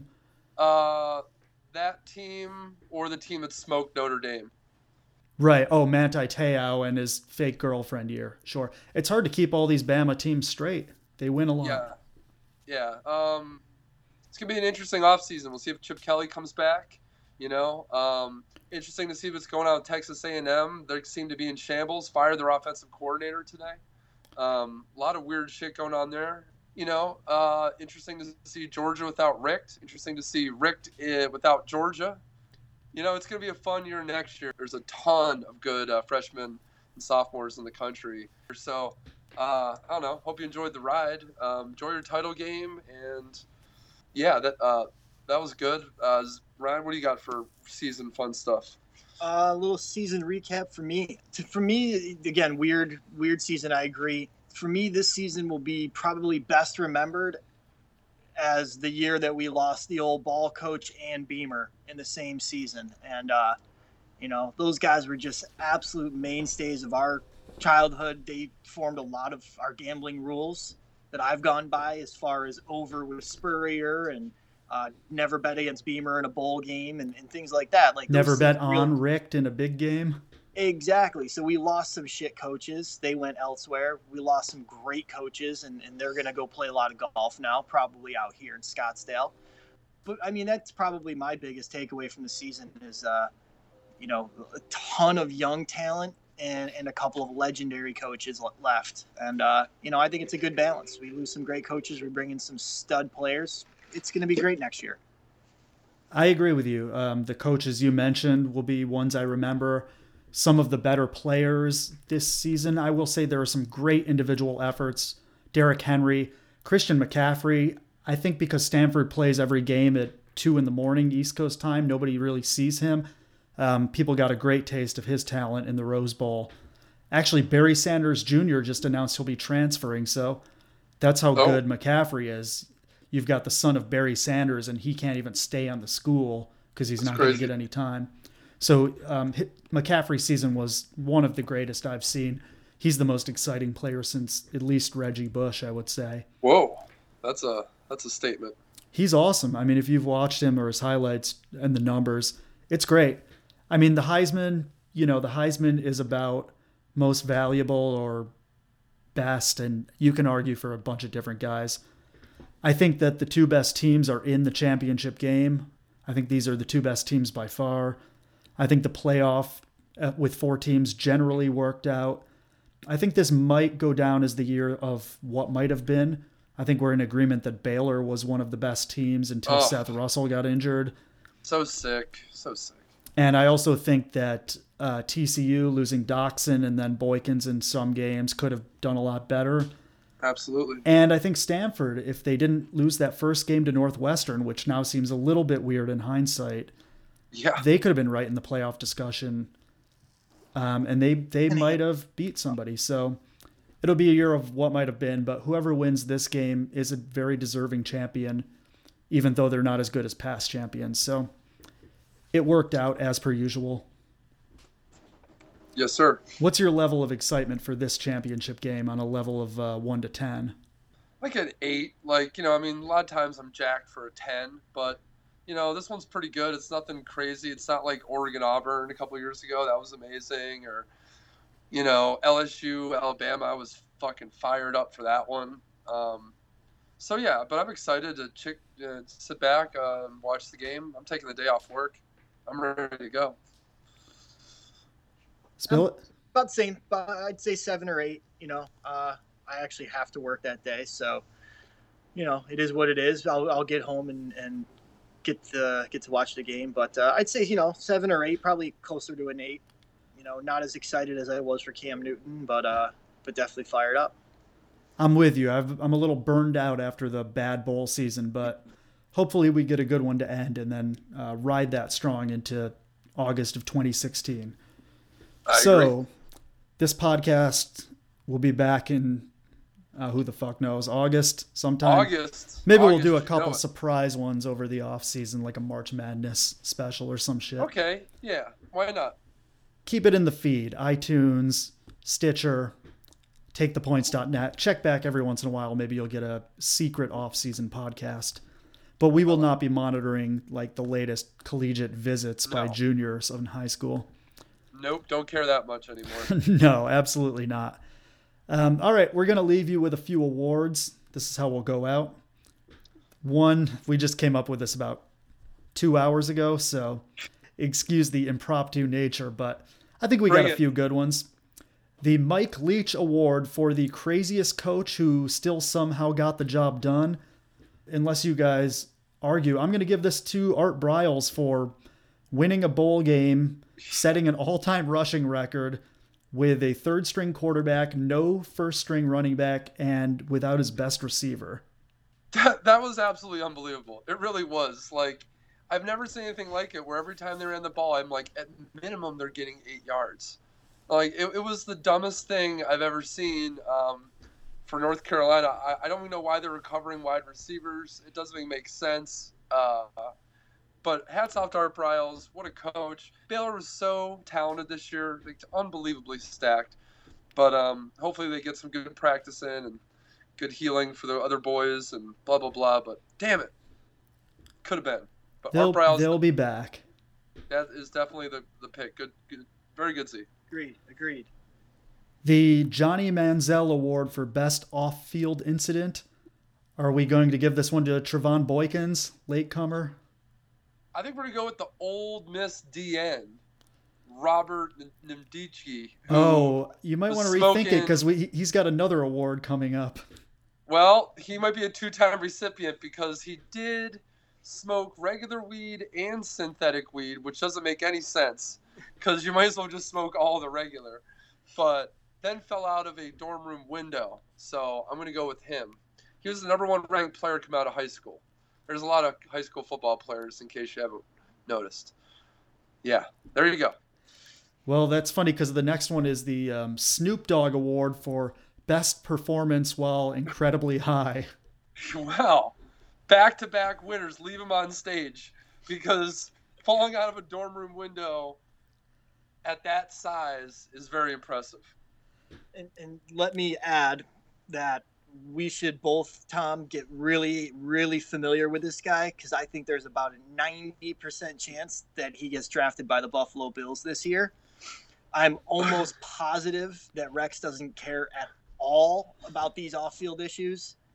That team or the team that smoked Notre Dame. Right. Oh, Manti Te'o and his fake girlfriend year. Sure. It's hard to keep all these Bama teams straight. They win a lot. Yeah. It's gonna be an interesting offseason. We'll see if Chip Kelly comes back. Interesting to see what's going on with Texas A&M. They seem to be in shambles. Fired their offensive coordinator today. A lot of weird shit going on there. Interesting to see Georgia without Richt. Interesting to see Richt without Georgia. It's going to be a fun year next year. There's a ton of good freshmen and sophomores in the country. So, I don't know. Hope you enjoyed the ride. Enjoy your title game. And, yeah, that was good. Ryan, what do you got for season fun stuff? A little season recap for me. For me, again, weird season. I agree. For me, this season will be probably best remembered as the year that we lost the old ball coach and Beamer in the same season. And, those guys were just absolute mainstays of our childhood. They formed a lot of our gambling rules that I've gone by, as far as over with Spurrier and never bet against Beamer in a bowl game and things like that. Like Never those bet real- on Richt in a big game. Exactly. So we lost some shit coaches. They went elsewhere. We lost some great coaches, and they're going to go play a lot of golf now, probably out here in Scottsdale. But, I mean, that's probably my biggest takeaway from the season is, a ton of young talent and a couple of legendary coaches left. And, I think it's a good balance. We lose some great coaches. We bring in some stud players. It's going to be great next year. I agree with you. The coaches you mentioned will be ones I remember. Some of the better players this season, I will say there are some great individual efforts. Derrick Henry, Christian McCaffrey. I think because Stanford plays every game at 2 a.m. East Coast time, nobody really sees him. People got a great taste of his talent in the Rose Bowl. Actually, Barry Sanders Jr. just announced he'll be transferring, so that's how good McCaffrey is. You've got the son of Barry Sanders, and he can't even stay on the school because he's not going to get any time. So McCaffrey's season was one of the greatest I've seen. He's the most exciting player since at least Reggie Bush, I would say. Whoa, that's a statement. He's awesome. I mean, if you've watched him or his highlights and the numbers, it's great. I mean, the Heisman is about most valuable or best, and you can argue for a bunch of different guys. I think that the two best teams are in the championship game. I think these are the two best teams by far. I think the playoff with 4 teams generally worked out. I think this might go down as the year of what might have been. I think we're in agreement that Baylor was one of the best teams until Seth Russell got injured. So sick. So sick. And I also think that TCU losing Doxson and then Boykins in some games could have done a lot better. Absolutely. And I think Stanford, if they didn't lose that first game to Northwestern, which now seems a little bit weird in hindsight, they could have been right in the playoff discussion. And they might have beat somebody. So it'll be a year of what might have been, but whoever wins this game is a very deserving champion, even though they're not as good as past champions. So it worked out as per usual. Yes, sir. What's your level of excitement for this championship game on a level of 1 to 10? Like an 8. Like, a lot of times I'm jacked for a 10, but, this one's pretty good. It's nothing crazy. It's not like Oregon-Auburn a couple years ago. That was amazing. Or, LSU, Alabama. I was fucking fired up for that one. So, yeah, but I'm excited to sit back and watch the game. I'm taking the day off work. I'm ready to go. Spill it? About the same. I'd say 7 or 8. I actually have to work that day, so it is what it is. I'll get home and get to watch the game, but I'd say 7 or 8, probably closer to an 8. Not as excited as I was for Cam Newton, but definitely fired up. I'm with you. I'm a little burned out after the bad bowl season, but hopefully we get a good one to end and then ride that strong into August of 2016. So agree. This podcast will be back in who the fuck knows, August sometime. Maybe we'll do a couple surprise ones over the off season, like a March Madness special or some shit. Okay, yeah, why not? Keep it in the feed, iTunes, Stitcher, takethepoints.net. Check back every once in a while. Maybe you'll get a secret off-season podcast. But we will not be monitoring like the latest collegiate visits by juniors in high school. Nope, don't care that much anymore. No, absolutely not. All right, we're going to leave you with a few awards. This is how we'll go out. One, we just came up with this about 2 hours ago, so excuse the impromptu nature, but I think we got a few good ones. The Mike Leach Award for the craziest coach who still somehow got the job done. Unless you guys argue, I'm going to give this to Art Briles for winning a bowl game, setting an all-time rushing record with a third-string quarterback, no first-string running back, and without his best receiver. That was absolutely unbelievable. It really was. Like, I've never seen anything like it, where every time they ran the ball, I'm like, at minimum, they're getting 8 yards. Like, it was the dumbest thing I've ever seen for North Carolina. I don't even know why they were covering wide receivers. It doesn't even make sense. But hats off to Art Briles. What a coach. Baylor was so talented this year. Like, unbelievably stacked. But hopefully they get some good practice in and good healing for the other boys and blah, blah, blah. But damn it. Could have been. But Art Briles, they'll be back. That is definitely the pick. Good, very good Z. Agreed. The Johnny Manziel Award for Best Off-Field Incident. Are we going to give this one to Trevon Boykins, latecomer? I think we're going to go with the Old Miss DN, Robert Ndicki. Oh, you might want to rethink it because he's got another award coming up. Well, he might be a 2-time recipient because he did smoke regular weed and synthetic weed, which doesn't make any sense because you might as well just smoke all the regular. But then fell out of a dorm room window. So I'm going to go with him. He was the number 1 ranked player to come out of high school. There's a lot of high school football players, in case you haven't noticed. Yeah, there you go. Well, that's funny because the next one is the Snoop Dogg Award for Best Performance While Incredibly High. Wow. Back-to-back winners. Leave them on stage because falling out of a dorm room window at that size is very impressive. And let me add that we should both, Tom, get really, really familiar with this guy because I think there's about a 90% chance that he gets drafted by the Buffalo Bills this year. I'm almost positive that Rex doesn't care at all about these off-field issues.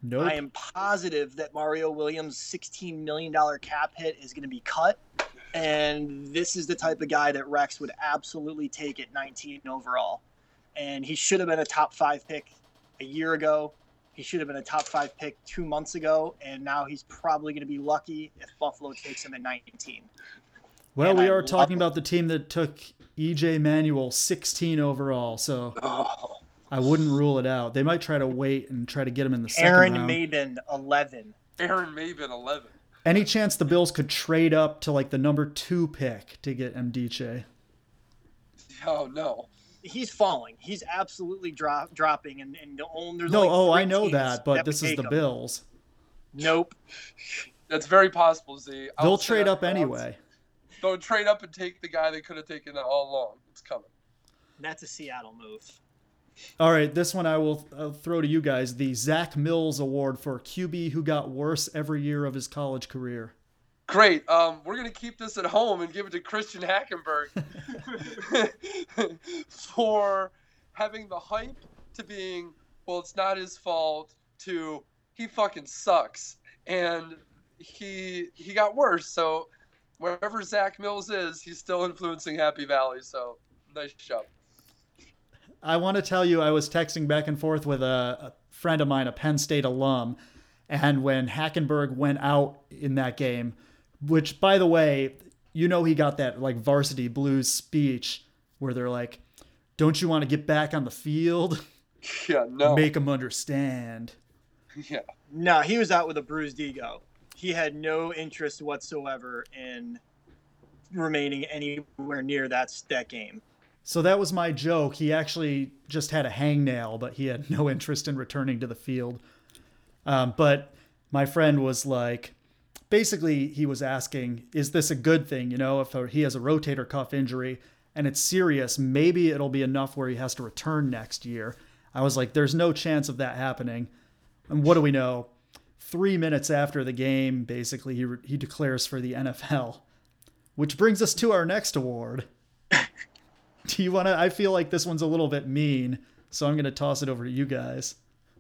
Nope. I am positive that Mario Williams' $16 million cap hit is going to be cut. And this is the type of guy that Rex would absolutely take at 19 overall. And he should have been a top 5 pick a year ago. He should have been a top 5 pick 2 months ago. And now he's probably going to be lucky if Buffalo takes him at 19. Well, And we I are love talking it. about the team that took EJ Manuel 16 overall, so Oh, I wouldn't rule it out. They might try to wait and try to get him in the second Aaron round. Maben, 11. Aaron Maben, 11. Any chance the Bills could trade up to like the number 2 pick to get MDJ? Oh, no. He's falling. He's absolutely dropping. And there's No, only three I know teams that, but would this is take the him. Bills. Nope. That's very possible, Z. I They'll will say trade that up now. anyway. They'll trade up and take the guy they could have taken all along. It's coming. That's a Seattle move. All right, this one I'll throw to you guys. The Zach Mills Award for QB who got worse every year of his college career. Great. We're going to keep this at home and give it to Christian Hackenberg for having the hype to being, well, it's not his fault, to he fucking sucks. And he got worse. So wherever Zach Mills is, he's still influencing Happy Valley. So nice job. I want to tell you, I was texting back and forth with a friend of mine, a Penn State alum, and when Hackenberg went out in that game, which, by the way, you know he got that like varsity blues speech where they're like, don't you want to get back on the field? Yeah, no. Make them understand. Yeah. No, he was out with a bruised ego. He had no interest whatsoever in remaining anywhere near that game. So that was my joke. He actually just had a hangnail, but he had no interest in returning to the field. But my friend was like, basically he was asking, is this a good thing? You know, if he has a rotator cuff injury and it's serious, maybe it'll be enough where he has to return next year. I was like, there's no chance of that happening. And what do we know? 3 minutes after the game, basically, he declares for the NFL. Which brings us to our next award. Do you want to? I feel like this one's a little bit mean, so I'm going to toss it over to you guys.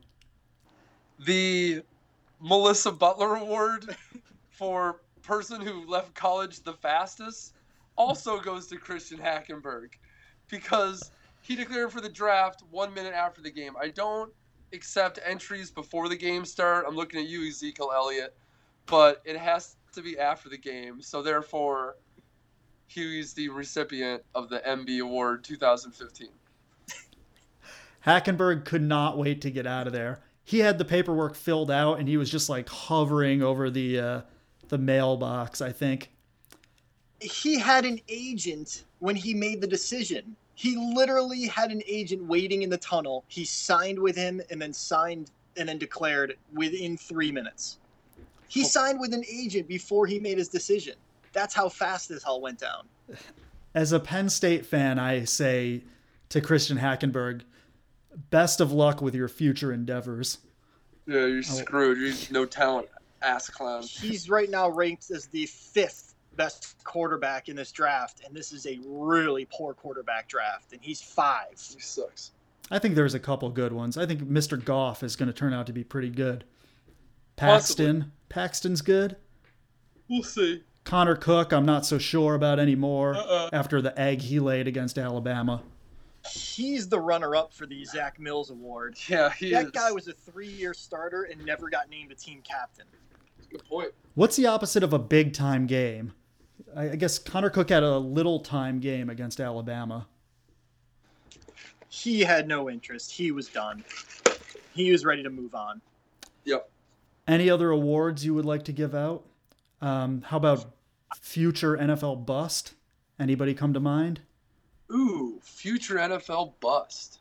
The Melissa Butler Award for person who left college the fastest also goes to Christian Hackenberg because he declared for the draft 1 minute after the game. I don't accept entries before the game start. I'm looking at you, Ezekiel Elliott, but it has to be after the game. So therefore, he's the recipient of the MB Award 2015. Hackenberg could not wait to get out of there. He had the paperwork filled out, and he was just like hovering over the mailbox, I think. He had an agent when he made the decision. He literally had an agent waiting in the tunnel. He signed with him and then declared within 3 minutes. He signed with an agent before he made his decision. That's how fast this all went down. As a Penn State fan, I say to Christian Hackenberg, best of luck with your future endeavors. Yeah, you're screwed. You're no talent, ass clown. He's right now ranked as the 5th best quarterback in this draft, and this is a really poor quarterback draft, and he's 5. He sucks. I think there's a couple good ones. I think Mr. Goff is going to turn out to be pretty good. Possibly. Paxton's good. We'll see. Connor Cook, I'm not so sure about anymore after the egg he laid against Alabama. He's the runner-up for the Zach Mills Award. Yeah, he is. That guy was a 3-year starter and never got named a team captain. Good point. What's the opposite of a big-time game? I guess Connor Cook had a little-time game against Alabama. He had no interest. He was done. He was ready to move on. Yep. Any other awards you would like to give out? How about future NFL bust? Anybody come to mind? Ooh, future NFL bust.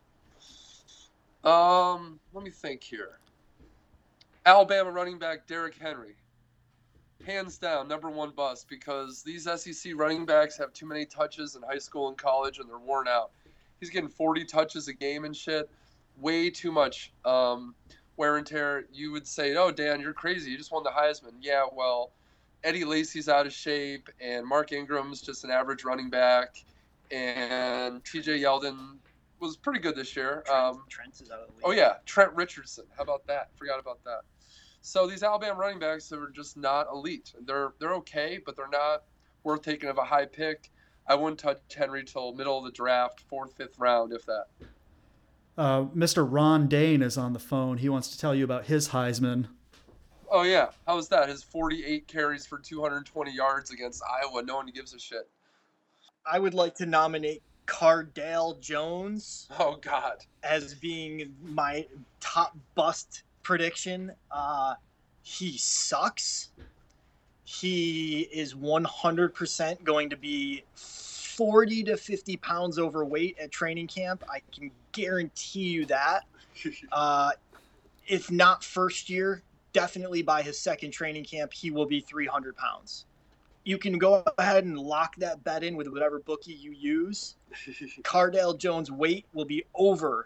Let me think here. Alabama running back Derrick Henry. Hands down, number one bust because these SEC running backs have too many touches in high school and college and they're worn out. He's getting 40 touches a game and shit. Way too much wear and tear. You would say, oh, Dan, you're crazy. You just won the Heisman. Yeah, well, Eddie Lacy's out of shape and Mark Ingram's just an average running back. And TJ Yeldon was pretty good this year. Trent is out of the league. Oh yeah, Trent Richardson. How about that? Forgot about that. So these Alabama running backs are just not elite. They're okay, but they're not worth taking of a high pick. I wouldn't touch Henry till middle of the draft, 4th, 5th round, if that. Mr. Ron Dane is on the phone. He wants to tell you about his Heisman. Oh yeah, how was that? His 48 carries for 220 yards against Iowa. No one gives a shit. I would like to nominate Cardale Jones Oh God. as being my top bust prediction. He sucks. He is 100% going to be 40 to 50 pounds overweight at training camp. I can guarantee you that. If not first year, definitely by his second training camp, he will be 300 pounds. You can go ahead and lock that bet in with whatever bookie you use. Cardale Jones' weight will be over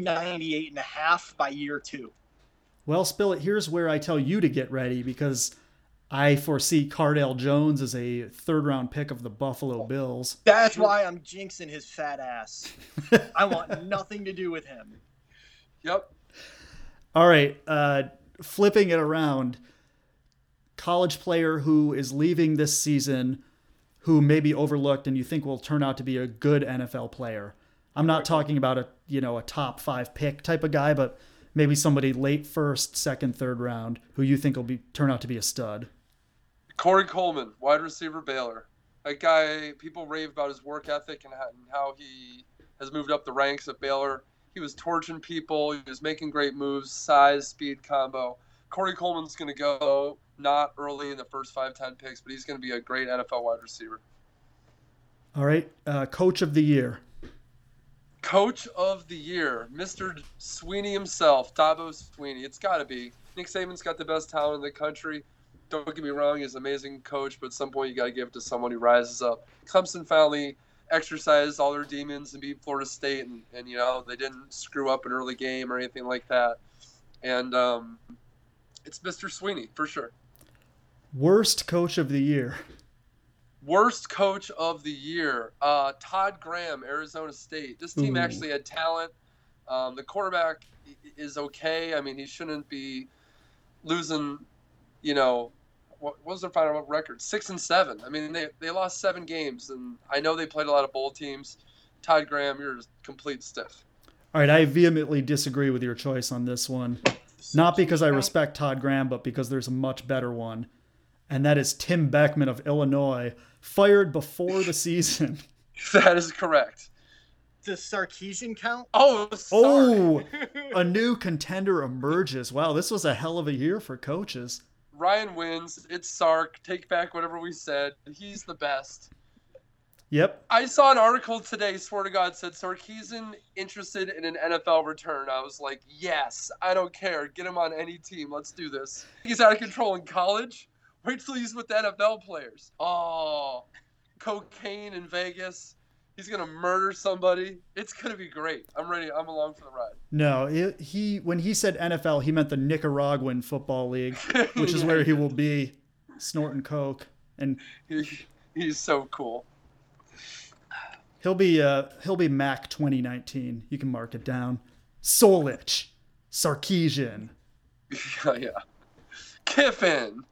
298.5 by year 2. Well, Spill It, here's where I tell you to get ready because I foresee Cardale Jones as a 3rd-round pick of the Buffalo Bills. That's why I'm jinxing his fat ass. I want nothing to do with him. Yep. All right, flipping it around, college player who is leaving this season who may be overlooked and you think will turn out to be a good NFL player. I'm not talking about a top 5 pick type of guy, but maybe somebody late 1st, 2nd, 3rd round who you think will turn out to be a stud. Corey Coleman, wide receiver, Baylor. That guy, people rave about his work ethic and how he has moved up the ranks at Baylor. He was torching people. He was making great moves, size, speed combo. Corey Coleman's going to go not early in the first 5-10 picks, but he's going to be a great NFL wide receiver. All right, coach of the year. Coach of the year, Mr. Sweeney himself, Dabo Sweeney. It's got to be. Nick Saban's got the best talent in the country. Don't get me wrong, he's an amazing coach, but at some point you got to give it to someone who rises up. Clemson finally exercised all their demons and beat Florida State, and they didn't screw up an early game or anything like that. And it's Mr. Sweeney, for sure. Worst coach of the year. Worst coach of the year, Todd Graham, Arizona State. This team actually had talent. The quarterback is okay. I mean, he shouldn't be losing, what was their final record? 6-7. I mean, they lost 7 games, and I know they played a lot of bowl teams. Todd Graham, you're a complete stiff. All right, I vehemently disagree with your choice on this one. Not because I respect Todd Graham, but because there's a much better one. And that is Tim Beckman of Illinois, fired before the season. That is correct. Does Sarkisian count? Oh, sorry. A new contender emerges. Wow, this was a hell of a year for coaches. Ryan wins. It's Sark. Take back whatever we said. He's the best. Yep. I saw an article today, swear to God, said Sarkisian interested in an NFL return. I was like, yes, I don't care. Get him on any team. Let's do this. He's out of control in college. Wait till he's with the NFL players. Oh, cocaine in Vegas. He's going to murder somebody. It's going to be great. I'm ready. I'm along for the ride. No, when he said NFL, he meant the Nicaraguan Football League, which is where he will be snorting coke. And he's so cool. He'll be Mac 2019. You can mark it down. Solich, Sarkisian. Yeah. Kiffin.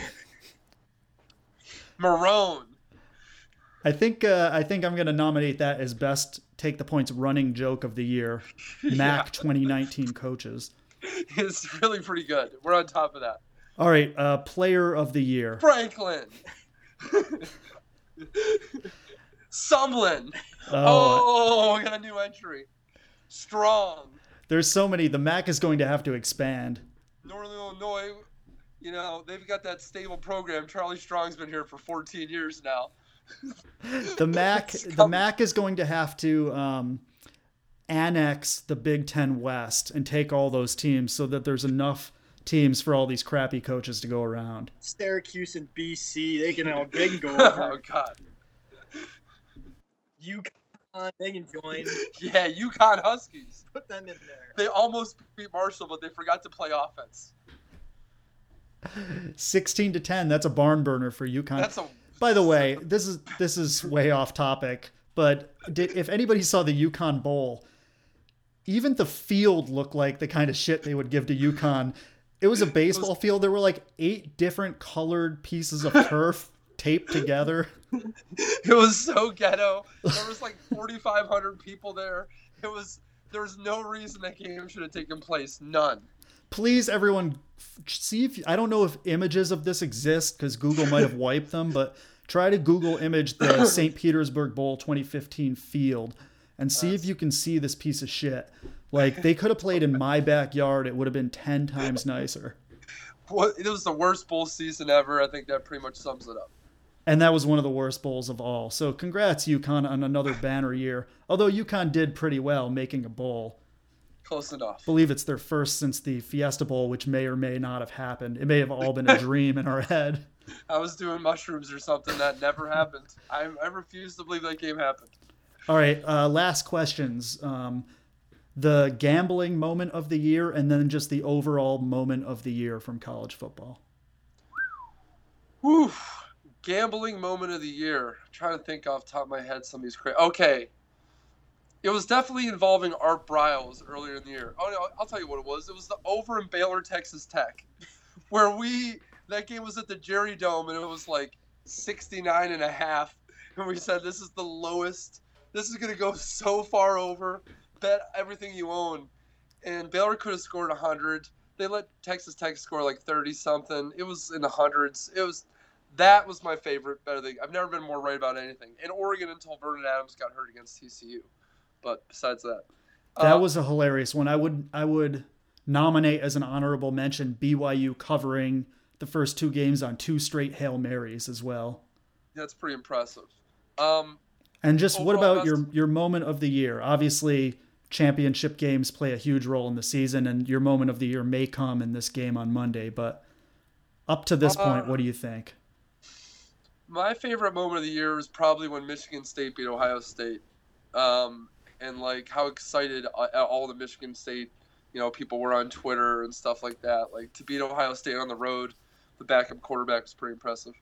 Marone. I think I'm going to nominate that as best take the points running joke of the year. Mac 2019 coaches. It's really pretty good. We're on top of that. All right, player of the year. Franklin. Sumlin. Oh, we got a new entry. Strong. There's so many. The MAC is going to have to expand. Northern Illinois, they've got that stable program. Charlie Strong's been here for 14 years now. The MAC is going to have to annex the Big Ten West and take all those teams so that there's enough teams for all these crappy coaches to go around. Syracuse and BC, they can go over. Oh, God. UConn, they can join. Yeah, UConn Huskies. Put them in there. They almost beat Marshall, but they forgot to play offense. 16-10. That's a barn burner for UConn. By the way, this is way off topic, but if anybody saw the UConn Bowl, even the field looked like the kind of shit they would give to UConn. It was a baseball field. There were like 8 different colored pieces of turf taped together. It was so ghetto. There was like 4,500 people there. There was no reason that game should have taken place. None. Please, everyone, see if I don't know if images of this exist because Google might have wiped them, but try to Google image the St. Petersburg Bowl 2015 field and see if you can see this piece of shit. Like, they could have played in my backyard. It would have been 10 times nicer. It was the worst bowl season ever. I think that pretty much sums it up. And that was one of the worst bowls of all. So congrats, UConn, on another banner year. Although UConn did pretty well making a bowl. Close enough. I believe it's their first since the Fiesta Bowl, which may or may not have happened. It may have all been a dream in our head. I was doing mushrooms or something. That never happened. I refuse to believe that game happened. All right, last questions. The gambling moment of the year and then just the overall moment of the year from college football. Whew. Gambling moment of the year. I'm trying to think off the top of my head some of these crazy. Okay. It was definitely involving Art Briles earlier in the year. Oh, no, I'll tell you what it was. It was the over in Baylor, Texas Tech, where that game was at the Jerry Dome, and it was like 69.5. And we said, this is the lowest. This is going to go so far over. Bet everything you own. And Baylor could have scored 100. They let Texas Tech score like 30-something. It was in the hundreds. That was my favorite bet of the. I've never been more right about anything. In Oregon until Vernon Adams got hurt against TCU. But besides that. That was a hilarious one. I would nominate as an honorable mention BYU covering the first 2 games on 2 straight Hail Marys as well. That's pretty impressive. And just what about your moment of the year? Obviously, championship games play a huge role in the season, and your moment of the year may come in this game on Monday. But up to this point, what do you think? My favorite moment of the year is probably when Michigan State beat Ohio State. And like how excited all the Michigan State, people were on Twitter and stuff like that. Like to beat Ohio State on the road, the backup quarterback was pretty impressive.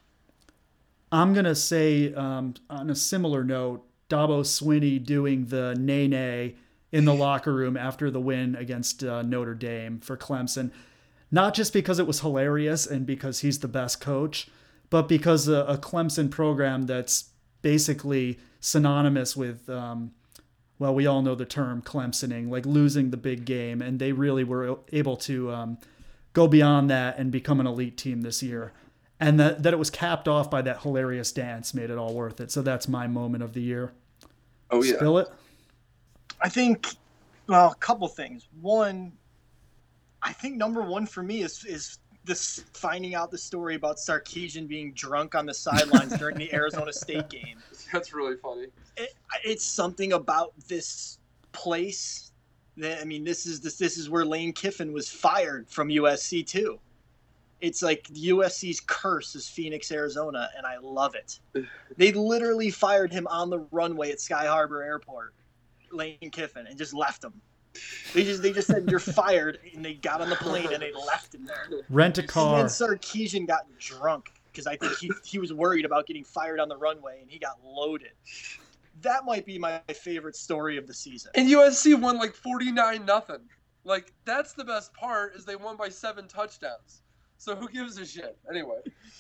I'm going to say, on a similar note, Dabo Swinney doing the nay-nay in the locker room after the win against Notre Dame for Clemson. Not just because it was hilarious and because he's the best coach, but because a Clemson program that's basically synonymous with, we all know the term Clemsoning, like losing the big game. And they really were able to go beyond that and become an elite team this year. And that it was capped off by that hilarious dance made it all worth it. So that's my moment of the year. Oh, yeah. Spill it? I think, a couple things. One, I think number one for me is this finding out the story about Sarkisian being drunk on the sidelines during the Arizona State game. That's really funny. It's something about this place. This is where Lane Kiffin was fired from USC too. It's like USC's curse is Phoenix, Arizona, and I love it. They literally fired him on the runway at Sky Harbor Airport, Lane Kiffin, and just left him. They just said, you're fired, and they got on the plane and they left him there. Rent a car. And then Sarkisian got drunk because I think he was worried about getting fired on the runway, and he got loaded. That might be my favorite story of the season. And USC won like 49-0. Like, that's the best part is they won by 7 touchdowns. So who gives a shit? Anyway.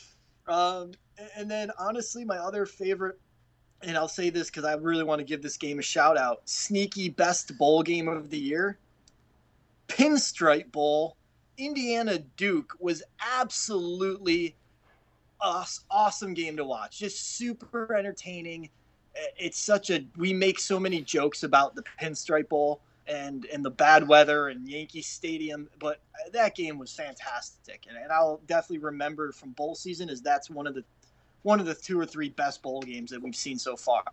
And then, honestly, my other favorite, and I'll say this because I really want to give this game a shout-out, sneaky best bowl game of the year, Pinstripe Bowl, Indiana-Duke was absolutely awesome game to watch. Just super entertaining. It's we make so many jokes about the Pinstripe Bowl and the bad weather and Yankee Stadium, but that game was fantastic, and I'll definitely remember from bowl season as that's one of the 2 or 3 best bowl games that we've seen so far.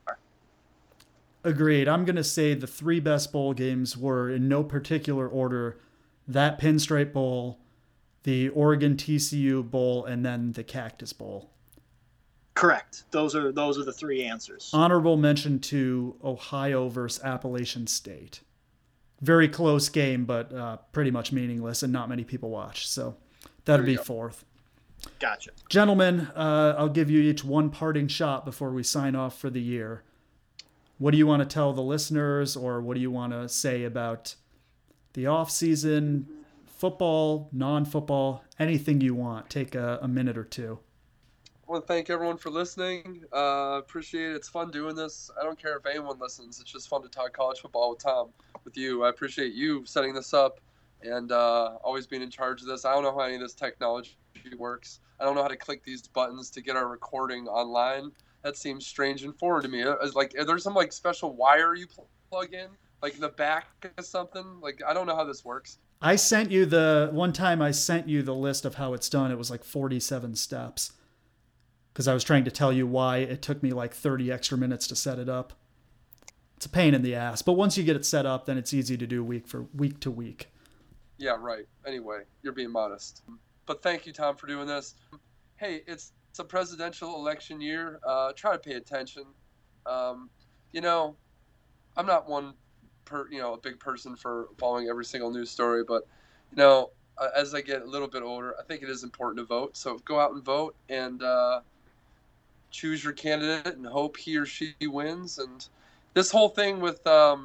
Agreed. I'm going to say the 3 best bowl games were in no particular order: that Pinstripe Bowl, the Oregon TCU Bowl, and then the Cactus Bowl. Correct. Those are the 3 answers. Honorable mention to Ohio versus Appalachian State. Very close game, but pretty much meaningless, and not many people watch. So that'll be 4th. Gotcha. Gentlemen, I'll give you each one parting shot before we sign off for the year. what do you want to tell the listeners, or what do you want to say about the off season, football, non-football, anything you want? Take a minute or two. I want to thank everyone for listening. Appreciate it. It's fun doing this. I don't care if anyone listens. It's just fun to talk college football with Tom, with you. I appreciate you setting this up and always being in charge of this. I don't know how any of this technology works. I don't know how to click these buttons to get our recording online. That seems strange and foreign to me. It's like, are there some like special wire you plug in, like in the back of something? Like, I don't know how this works. I sent you one time I sent you the list of how it's done. It was like 47 steps. Because I was trying to tell you why it took me like 30 extra minutes to set it up. It's a pain in the ass. But once you get it set up, then it's easy to do week to week. Yeah, right. Anyway, you're being modest. But thank you, Tom, for doing this. Hey, it's a presidential election year. Try to pay attention. You know, I'm not a big person for following every single news story, but, you know, as I get a little bit older, I think it is important to vote. So go out and vote and choose your candidate and hope he or she wins. And this whole thing with,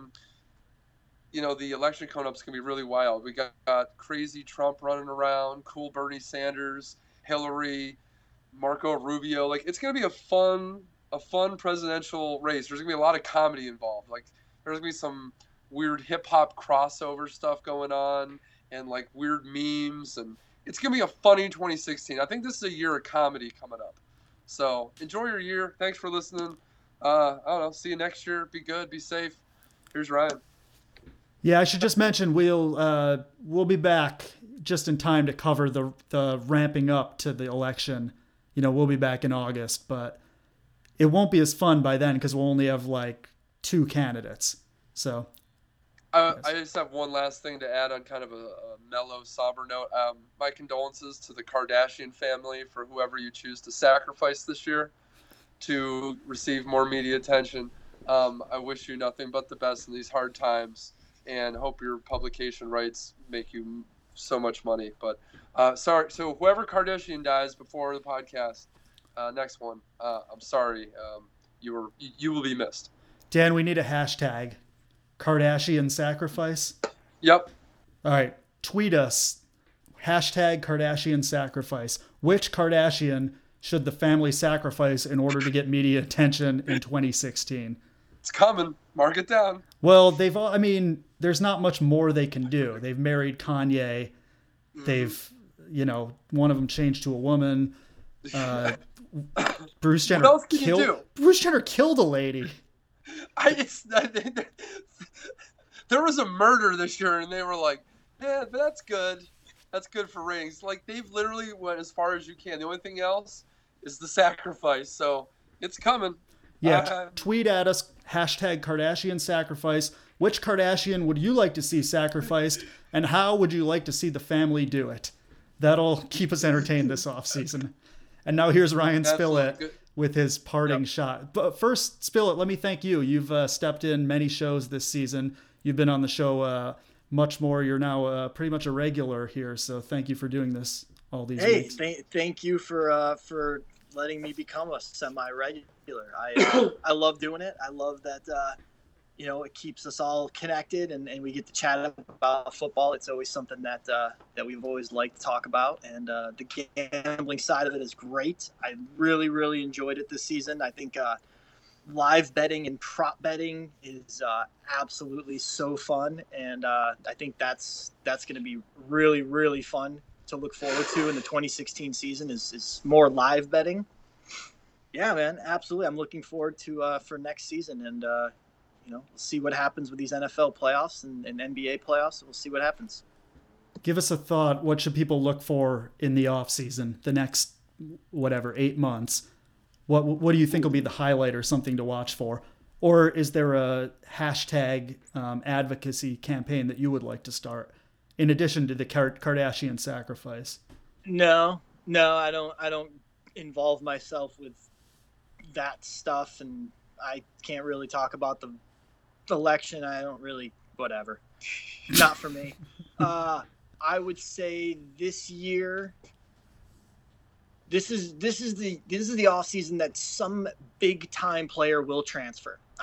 the election coming up is going to be really wild. We got crazy Trump running around, cool Bernie Sanders, Hillary, Marco Rubio. Like, it's going to be a fun presidential race. There's going to be a lot of comedy involved. Like, there's going to be some weird hip hop crossover stuff going on and like weird memes. And it's going to be a funny 2016. I think this is a year of comedy coming up. So enjoy your year. Thanks for listening. I don't know. See you next year. Be good. Be safe. Here's Ryan. Yeah, I should just mention we'll be back just in time to cover the ramping up to the election. You know, we'll be back in August, but it won't be as fun by then because we'll only have like 2 candidates. So I just have one last thing to add on kind of a mellow, somber note. My condolences to the Kardashian family for whoever you choose to sacrifice this year to receive more media attention. I wish you nothing but the best in these hard times and hope your publication rights make you so much money. But sorry. So whoever Kardashian dies before the podcast, next one, I'm sorry. You will be missed. Dan, we need a hashtag. Kardashian sacrifice? Yep. All right. Tweet us. Hashtag Kardashian sacrifice. Which Kardashian should the family sacrifice in order to get media attention in 2016? It's coming. Mark it down. Well, there's not much more they can do. They've married Kanye. They've, one of them changed to a woman. Bruce Jenner what else can you do? Bruce Jenner killed a lady. There was a murder this year, and they were like, "Yeah, that's good. That's good for ratings." Like, they've literally went as far as you can. The only thing else is the sacrifice. So it's coming. Yeah, tweet at us, hashtag Kardashian sacrifice. Which Kardashian would you like to see sacrificed, and how would you like to see the family do it? That'll keep us entertained this offseason. And now here's Ryan Spillett with his parting shot. But first, Spillett, let me thank you. You've stepped in many shows this season. You've been on the show much more. You're now pretty much a regular here, so thank you for doing this all these weeks. Thank you for letting me become a semi-regular. I love doing it. I love that it keeps us all connected and we get to chat about football. It's always something that we've always liked to talk about, and the gambling side of it is great. I really, really enjoyed it this season. I think live betting and prop betting is absolutely so fun, and I think that's going to be really, really fun to look forward to in the 2016 season is more live betting. Yeah, man, absolutely. I'm looking forward to for next season, and we'll see what happens with these NFL playoffs and NBA playoffs. We'll see what happens. Give us a thought. What should people look for in the off season, the next 8 months? What do you think will be the highlight or something to watch for? Or is there a hashtag advocacy campaign that you would like to start in addition to the Kardashian sacrifice? No, I don't involve myself with that stuff, and I can't really talk about the election. I don't really, whatever. Not for me. I would say this year, this is the off season that some big time player will transfer.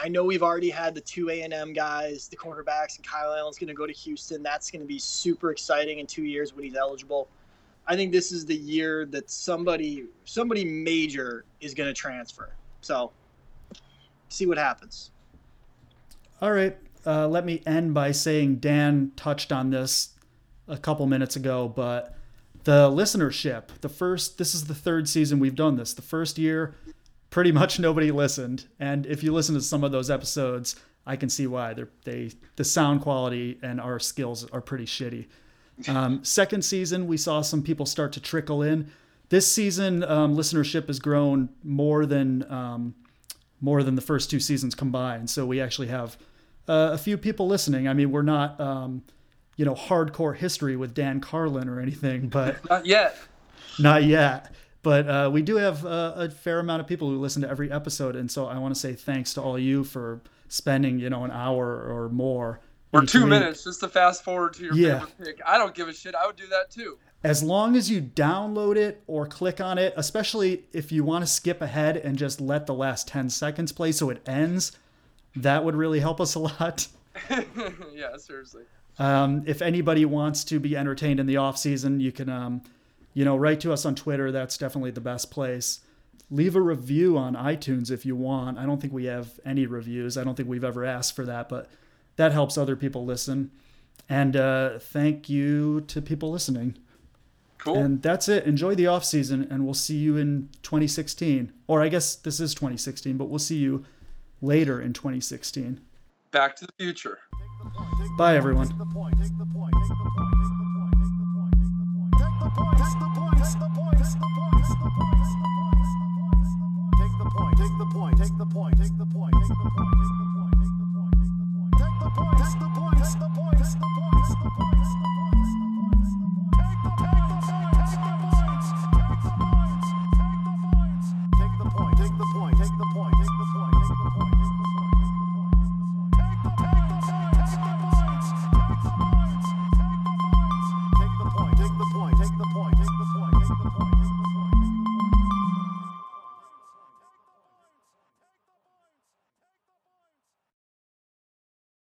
I know we've already had the 2 A&M guys, the cornerbacks, and Kyle Allen's going to go to Houston. That's going to be super exciting in 2 years when he's eligible. I think this is the year that somebody major is going to transfer. So, see what happens. All right. Let me end by saying Dan touched on this a couple minutes ago, but the listenership, this is the third season we've done this. The first year, pretty much nobody listened. And if you listen to some of those episodes, I can see why. The sound quality and our skills are pretty shitty. Second season, we saw some people start to trickle in. This season, listenership has grown more than the first 2 seasons combined. So we actually have a few people listening. I mean, we're not, hardcore history with Dan Carlin or anything, but not yet. But we do have a fair amount of people who listen to every episode. And so I want to say thanks to all of you for spending, an hour or more. Or 2 minutes just to fast forward to your favorite pick. I don't give a shit. I would do that too. As long as you download it or click on it, especially if you want to skip ahead and just let the last 10 seconds play so it ends, that would really help us a lot. Yeah, seriously. If anybody wants to be entertained in the off season, you can, write to us on Twitter. That's definitely the best place. Leave a review on iTunes if you want. I don't think we have any reviews. I don't think we've ever asked for that, but that helps other people listen. And thank you to people listening. Cool. And that's it. Enjoy the off season, and we'll see you in 2016. Or I guess this is 2016, but we'll see you later in 2016. Back to the future. Bye, everyone. Take the point. Take the point. Take the point. Take the point. Take the point. Take the point. Take the point. Take the point. Take the point. Take the point.